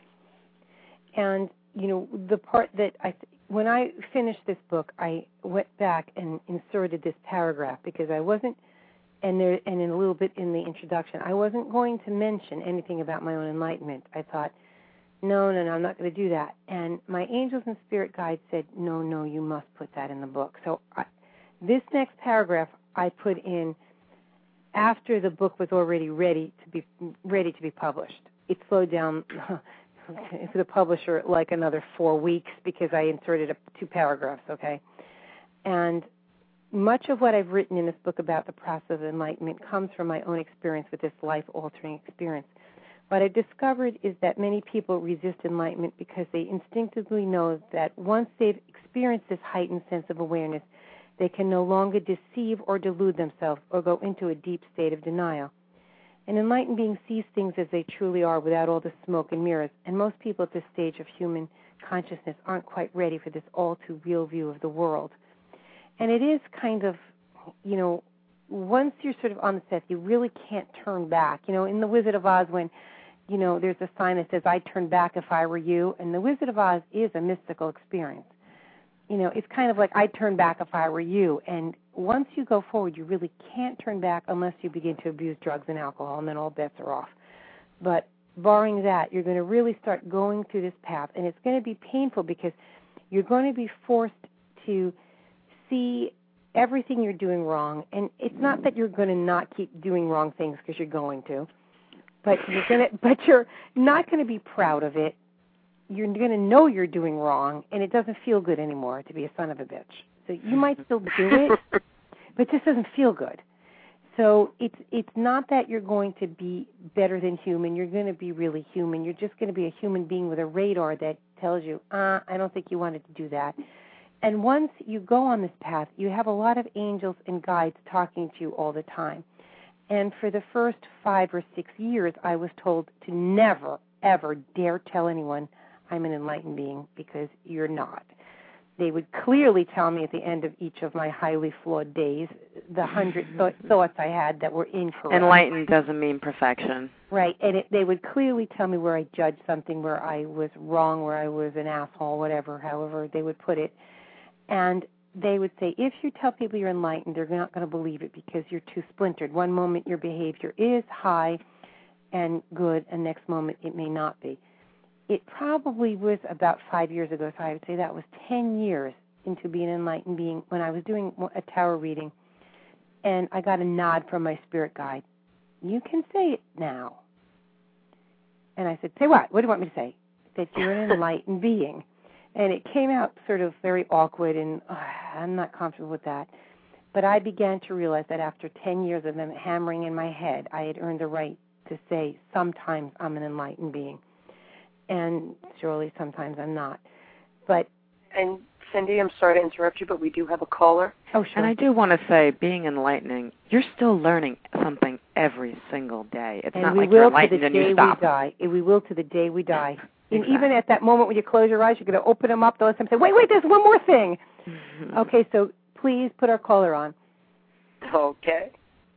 [SPEAKER 1] And, you know, the part that I, when I finished this book, I went back and inserted this paragraph, because I wasn't, and there, and in a little bit in the introduction, I wasn't going to mention anything about my own enlightenment. I thought, no, no, no, I'm not going to do that. And my angels and spirit guides said, no, no, you must put that in the book. So I, this next paragraph I put in after the book was already ready to be ready to be published. It slowed down for the publisher like another four weeks because I inserted a, two paragraphs, okay? And much of what I've written in this book about the process of enlightenment comes from my own experience with this life-altering experience. What I discovered is that many people resist enlightenment because they instinctively know that once they've experienced this heightened sense of awareness, they can no longer deceive or delude themselves or go into a deep state of denial. An enlightened being sees things as they truly are without all the smoke and mirrors, and most people at this stage of human consciousness aren't quite ready for this all-too-real view of the world. And it is kind of, you know, once you're sort of on the set, you really can't turn back. You know, in The Wizard of Oz, when you know, there's a sign that says, I'd turn back if I were you. And The Wizard of Oz is a mystical experience. You know, it's kind of like, I'd turn back if I were you. And once you go forward, you really can't turn back unless you begin to abuse drugs and alcohol, and then all bets are off. But barring that, you're going to really start going through this path. And it's going to be painful because you're going to be forced to see everything you're doing wrong. And it's not that you're going to not keep doing wrong things, because you're going to. But you're gonna, but you're not going to be proud of it, you're going to know you're doing wrong, and it doesn't feel good anymore to be a son of a bitch. So you might still do it, but it just doesn't feel good. So it's it's not that you're going to be better than human. You're going to be really human. You're just going to be a human being with a radar that tells you, uh, I don't think you wanted to do that. And once you go on this path, you have a lot of angels and guides talking to you all the time. And for the first five or six years, I was told to never, ever dare tell anyone I'm an enlightened being, because you're not. They would clearly tell me at the end of each of my highly flawed days the hundred th- thoughts I had that were incorrect.
[SPEAKER 3] Enlightened doesn't mean perfection.
[SPEAKER 1] Right, and it, they would clearly tell me where I judged something, where I was wrong, where I was an asshole, whatever, however they would put it. And they would say, if you tell people you're enlightened, they're not going to believe it because you're too splintered. One moment your behavior is high and good, and next moment it may not be. It probably was about five years ago, so I would say that was ten years into being an enlightened being when I was doing a tarot reading, and I got a nod from my spirit guide. You can say it now. And I said, say what? What do you want me to say? That you're an enlightened being. And it came out sort of very awkward, and uh, I'm not comfortable with that. But I began to realize that after ten years of them hammering in my head, I had earned the right to say sometimes I'm an enlightened being. And surely sometimes I'm not. But
[SPEAKER 2] And Cindy, I'm sorry to interrupt you, but we do have a caller.
[SPEAKER 1] Oh, sure.
[SPEAKER 3] And I do want to say, being enlightening, you're still learning something every single day. It's
[SPEAKER 1] and
[SPEAKER 3] not
[SPEAKER 1] we
[SPEAKER 3] like
[SPEAKER 1] will
[SPEAKER 3] you're
[SPEAKER 1] to the
[SPEAKER 3] enlightened and
[SPEAKER 1] day
[SPEAKER 3] you stop.
[SPEAKER 1] we die. And we will to the day we die. And
[SPEAKER 3] Exactly.
[SPEAKER 1] even at that moment when you close your eyes, you're going to open them up, those and say, wait, wait, there's one more thing. Mm-hmm. Okay, so please put our caller on.
[SPEAKER 2] Okay.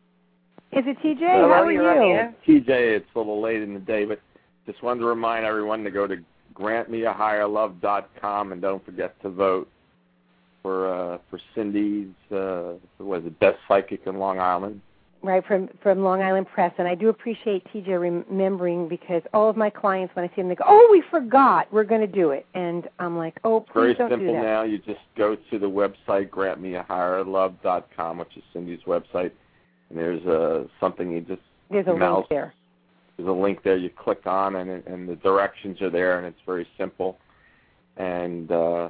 [SPEAKER 1] Is it T J?
[SPEAKER 2] Hello,
[SPEAKER 1] How are
[SPEAKER 2] you?
[SPEAKER 4] T J, it's a little late in the day, but just wanted to remind everyone to go to grant me a higher love dot com and don't forget to vote for uh, for Cindy's, uh, what is it, Best Psychic in Long Island.
[SPEAKER 1] Right, from from Long Island Press. And I do appreciate T J remembering, because all of my clients, when I see them, they go, oh, we forgot, we're going to do it. And I'm like, oh, please
[SPEAKER 4] Very
[SPEAKER 1] don't do that.
[SPEAKER 4] simple now. You just go to the website, grant me a higher love dot com, which is Cindy's website, and there's uh, something you just
[SPEAKER 1] There's a
[SPEAKER 4] mouse.
[SPEAKER 1] link there.
[SPEAKER 4] There's a link there you click on, and and the directions are there, and it's very simple. And, uh,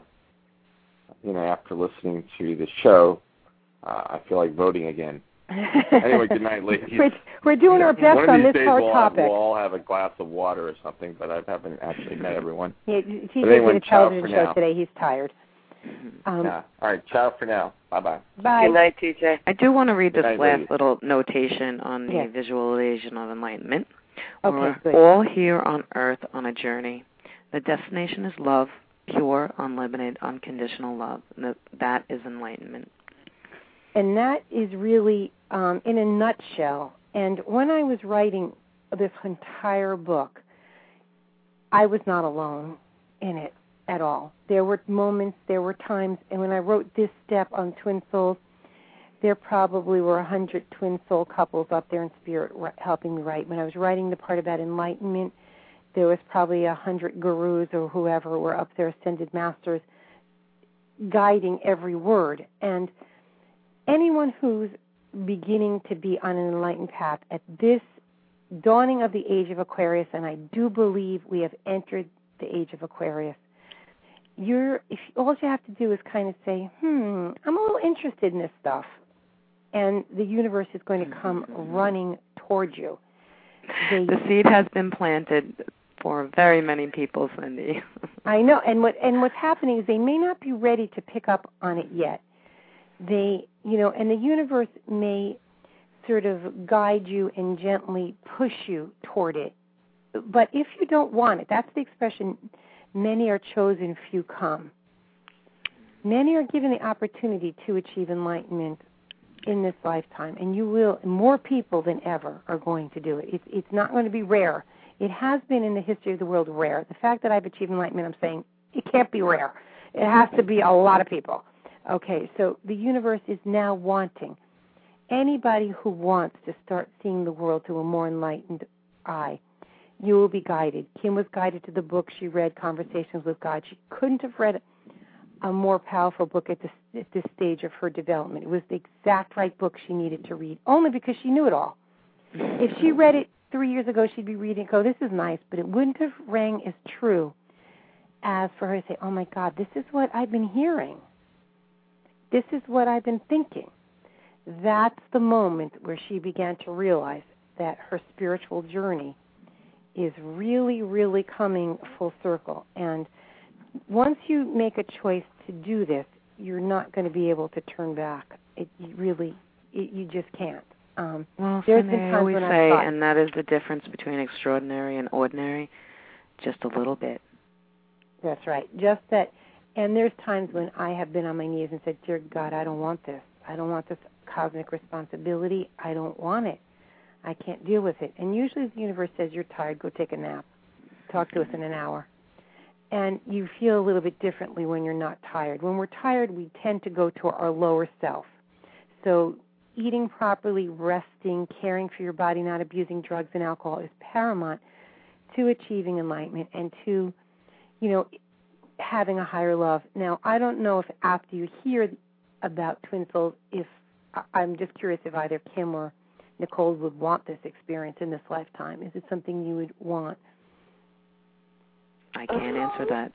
[SPEAKER 4] you know, after listening to the show, uh, I feel like voting again. Anyway, good night, ladies.
[SPEAKER 1] We're, we're doing our best
[SPEAKER 4] One of
[SPEAKER 1] on
[SPEAKER 4] these
[SPEAKER 1] this
[SPEAKER 4] days
[SPEAKER 1] hard
[SPEAKER 4] we'll,
[SPEAKER 1] topic.
[SPEAKER 4] We'll all have a glass of water or something, but I haven't actually met everyone.
[SPEAKER 1] Yeah, T J
[SPEAKER 4] anyway,
[SPEAKER 1] did a
[SPEAKER 4] ciao
[SPEAKER 1] television
[SPEAKER 4] for
[SPEAKER 1] show
[SPEAKER 4] now.
[SPEAKER 1] today. He's tired. Um,
[SPEAKER 4] Yeah. All right, ciao for now. Bye-bye.
[SPEAKER 1] Bye.
[SPEAKER 2] Good night, T J.
[SPEAKER 3] I do want to read this
[SPEAKER 4] Good night,
[SPEAKER 3] last
[SPEAKER 4] ladies.
[SPEAKER 3] little notation on the
[SPEAKER 1] Yes.
[SPEAKER 3] visualization of enlightenment.
[SPEAKER 1] Okay,
[SPEAKER 3] We're
[SPEAKER 1] good.
[SPEAKER 3] all here on earth on a journey. The destination is love, pure, unlimited, unconditional love. And that is enlightenment.
[SPEAKER 1] And that is really, um, in a nutshell. And when I was writing this entire book, I was not alone in it at all. There were moments, there were times, and when I wrote this step on twin souls, there probably were a hundred twin soul couples up there in spirit helping me write. When I was writing the part about enlightenment, there was probably a hundred gurus or whoever were up there, ascended masters, guiding every word. And anyone who's beginning to be on an enlightened path at this dawning of the age of Aquarius, and I do believe we have entered the age of Aquarius, you're if all you have to do is kind of say, hmm, I'm a little interested in this stuff. And the universe is going to come running towards you. They,
[SPEAKER 3] The seed has been planted for very many people, Cindy.
[SPEAKER 1] I know, and what and what's happening is they may not be ready to pick up on it yet. They, you know, and the universe may sort of guide you and gently push you toward it. But if you don't want it, that's the expression, many are chosen, few come. Many are given the opportunity to achieve enlightenment in this lifetime, and you will, more people than ever are going to do it. It's, it's not going to be rare. It has been in the history of the world rare. The fact that I've achieved enlightenment, I'm saying, it can't be rare. It has to be a lot of people. Okay, so the universe is now wanting anybody who wants to start seeing the world through a more enlightened eye. You will be guided. Kim was guided to the book she read, Conversations with God. She couldn't have read a more powerful book at this, at this stage of her development. It was the exact right book she needed to read, only because she knew it all. If she read it three years ago, she'd be reading, go, this is nice, but it wouldn't have rang as true as for her to say, oh, my God, this is what I've been hearing. This is what I've been thinking. That's the moment where she began to realize that her spiritual journey is really, really coming full circle. And once you make a choice to do this, you're not going to be able to turn back. It you really, it, you just can't. Um,
[SPEAKER 3] well,
[SPEAKER 1] there's
[SPEAKER 3] been
[SPEAKER 1] been
[SPEAKER 3] times I always
[SPEAKER 1] when
[SPEAKER 3] say,
[SPEAKER 1] thought,
[SPEAKER 3] and that is the difference between extraordinary and ordinary, just a little bit.
[SPEAKER 1] That's right. Just that, and there's times when I have been on my knees and said, dear God, I don't want this. I don't want this cosmic responsibility. I don't want it. I can't deal with it. And usually the universe says, you're tired, go take a nap. Talk to us in an hour. And you feel a little bit differently when you're not tired. When we're tired, we tend to go to our lower self. So eating properly, resting, caring for your body, not abusing drugs and alcohol is paramount to achieving enlightenment and to, you know, having a higher love. Now, I don't know if after you hear about Twin Souls, if I'm just curious if either Kim or Nicole would want this experience in this lifetime. Is it something you would want?
[SPEAKER 3] I can't answer that.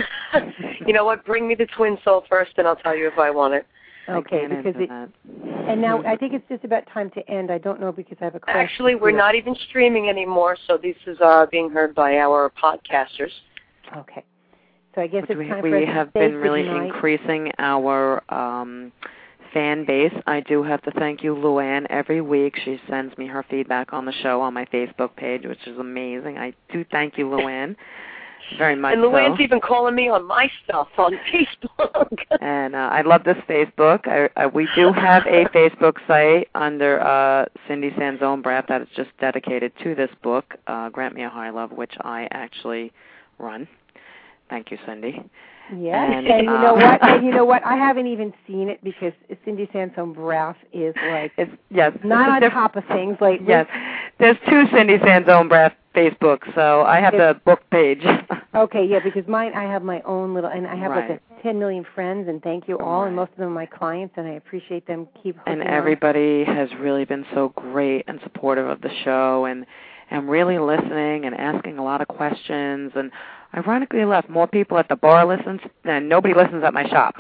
[SPEAKER 2] You know what? Bring me the Twin Soul first, and I'll tell you if I want it.
[SPEAKER 1] Okay, because it,
[SPEAKER 3] that.
[SPEAKER 1] And now I think it's just about time to end. I don't know because I have a question.
[SPEAKER 2] Actually, we're not even streaming anymore, so this is uh, being heard by our podcasters.
[SPEAKER 1] Okay. So I guess
[SPEAKER 3] Which
[SPEAKER 1] it's
[SPEAKER 3] we,
[SPEAKER 1] time
[SPEAKER 3] we
[SPEAKER 1] for us to
[SPEAKER 3] have
[SPEAKER 1] say
[SPEAKER 3] been really
[SPEAKER 1] goodnight.
[SPEAKER 3] increasing our um, fan base. I do have to thank you, Luann. Every week she sends me her feedback on the show on my Facebook page, which is amazing. I do thank you, Luann, very much.
[SPEAKER 2] And Luann's
[SPEAKER 3] so.
[SPEAKER 2] even calling me on my stuff on Facebook.
[SPEAKER 3] And uh, I love this Facebook. I, I, we do have a Facebook site under uh, Cindy Sansone Braff that is just dedicated to this book, uh, Grant Me a Higher Love, which I actually run. Thank you, Cindy.
[SPEAKER 1] Yes,
[SPEAKER 3] and,
[SPEAKER 1] and you
[SPEAKER 3] um,
[SPEAKER 1] know what? And you know what? I haven't even seen it because Cindy Sansone Braff is like
[SPEAKER 3] it's, yes,
[SPEAKER 1] not
[SPEAKER 3] it's
[SPEAKER 1] on
[SPEAKER 3] diff-
[SPEAKER 1] top of things. Like
[SPEAKER 3] yes, there's two Cindy Sansone Braff Facebook, so I have
[SPEAKER 1] it's,
[SPEAKER 3] the book page.
[SPEAKER 1] Okay, yeah, because mine, I have my own little, and I have
[SPEAKER 3] right.
[SPEAKER 1] like a ten million friends, and thank you all,
[SPEAKER 3] right.
[SPEAKER 1] and most of them are my clients, and I appreciate them. Keep hooking
[SPEAKER 3] And everybody on. has really been so great and supportive of the show, and and really listening and asking a lot of questions. And ironically enough, more people at the bar listens than nobody listens at my shop.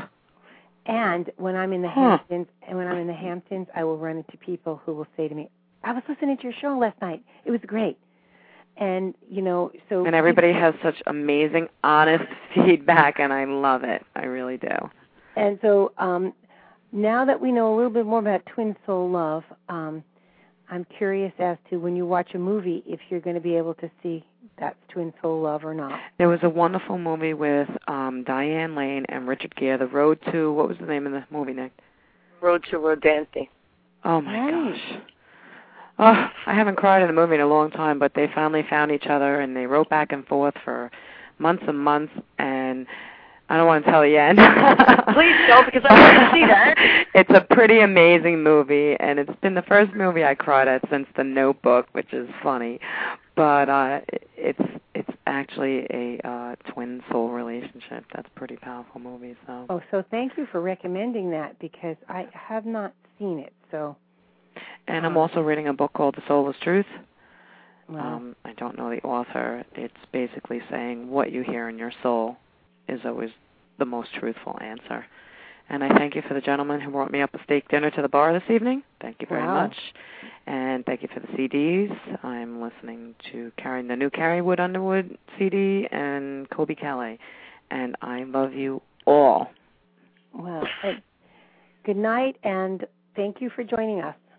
[SPEAKER 1] And when I'm in the
[SPEAKER 3] huh.
[SPEAKER 1] Hamptons, and when I'm in the Hamptons, I will run into people who will say to me, "I was listening to your show last night. It was great." And, you know, so...
[SPEAKER 3] And everybody has such amazing, honest feedback, and I love it. I really do.
[SPEAKER 1] And so um, now that we know a little bit more about Twin Soul Love, um, I'm curious as to when you watch a movie, if you're going to be able to see that's Twin Soul Love or not.
[SPEAKER 3] There was a wonderful movie with um, Diane Lane and Richard Gere, The Road to... What was the name of the movie, Nick?
[SPEAKER 2] Road to Rodanthe.
[SPEAKER 3] Oh, my
[SPEAKER 1] right.
[SPEAKER 3] gosh. Oh, I haven't cried in a movie in a long time, but they finally found each other, and they wrote back and forth for months and months, and I don't want to tell you yet.
[SPEAKER 2] Please don't, because I want to see that.
[SPEAKER 3] It's a pretty amazing movie, and it's been the first movie I cried at since The Notebook, which is funny. But uh, it's it's actually a uh, twin soul relationship. That's a pretty powerful movie. So.
[SPEAKER 1] Oh, so thank you for recommending that, because I have not seen it, so...
[SPEAKER 3] And I'm also reading a book called The Soulless Truth.
[SPEAKER 1] Wow.
[SPEAKER 3] Um, I don't know the author. It's basically saying what you hear in your soul is always the most truthful answer. And I thank you for the gentleman who brought me up a steak dinner to the bar this evening. Thank you very
[SPEAKER 1] wow.
[SPEAKER 3] much. And thank you for the C Ds. I'm listening to Carrie, the new Carrie Wood Underwood C D and Kobe Calais. And I love you all.
[SPEAKER 1] Well, good night, and thank you for joining us.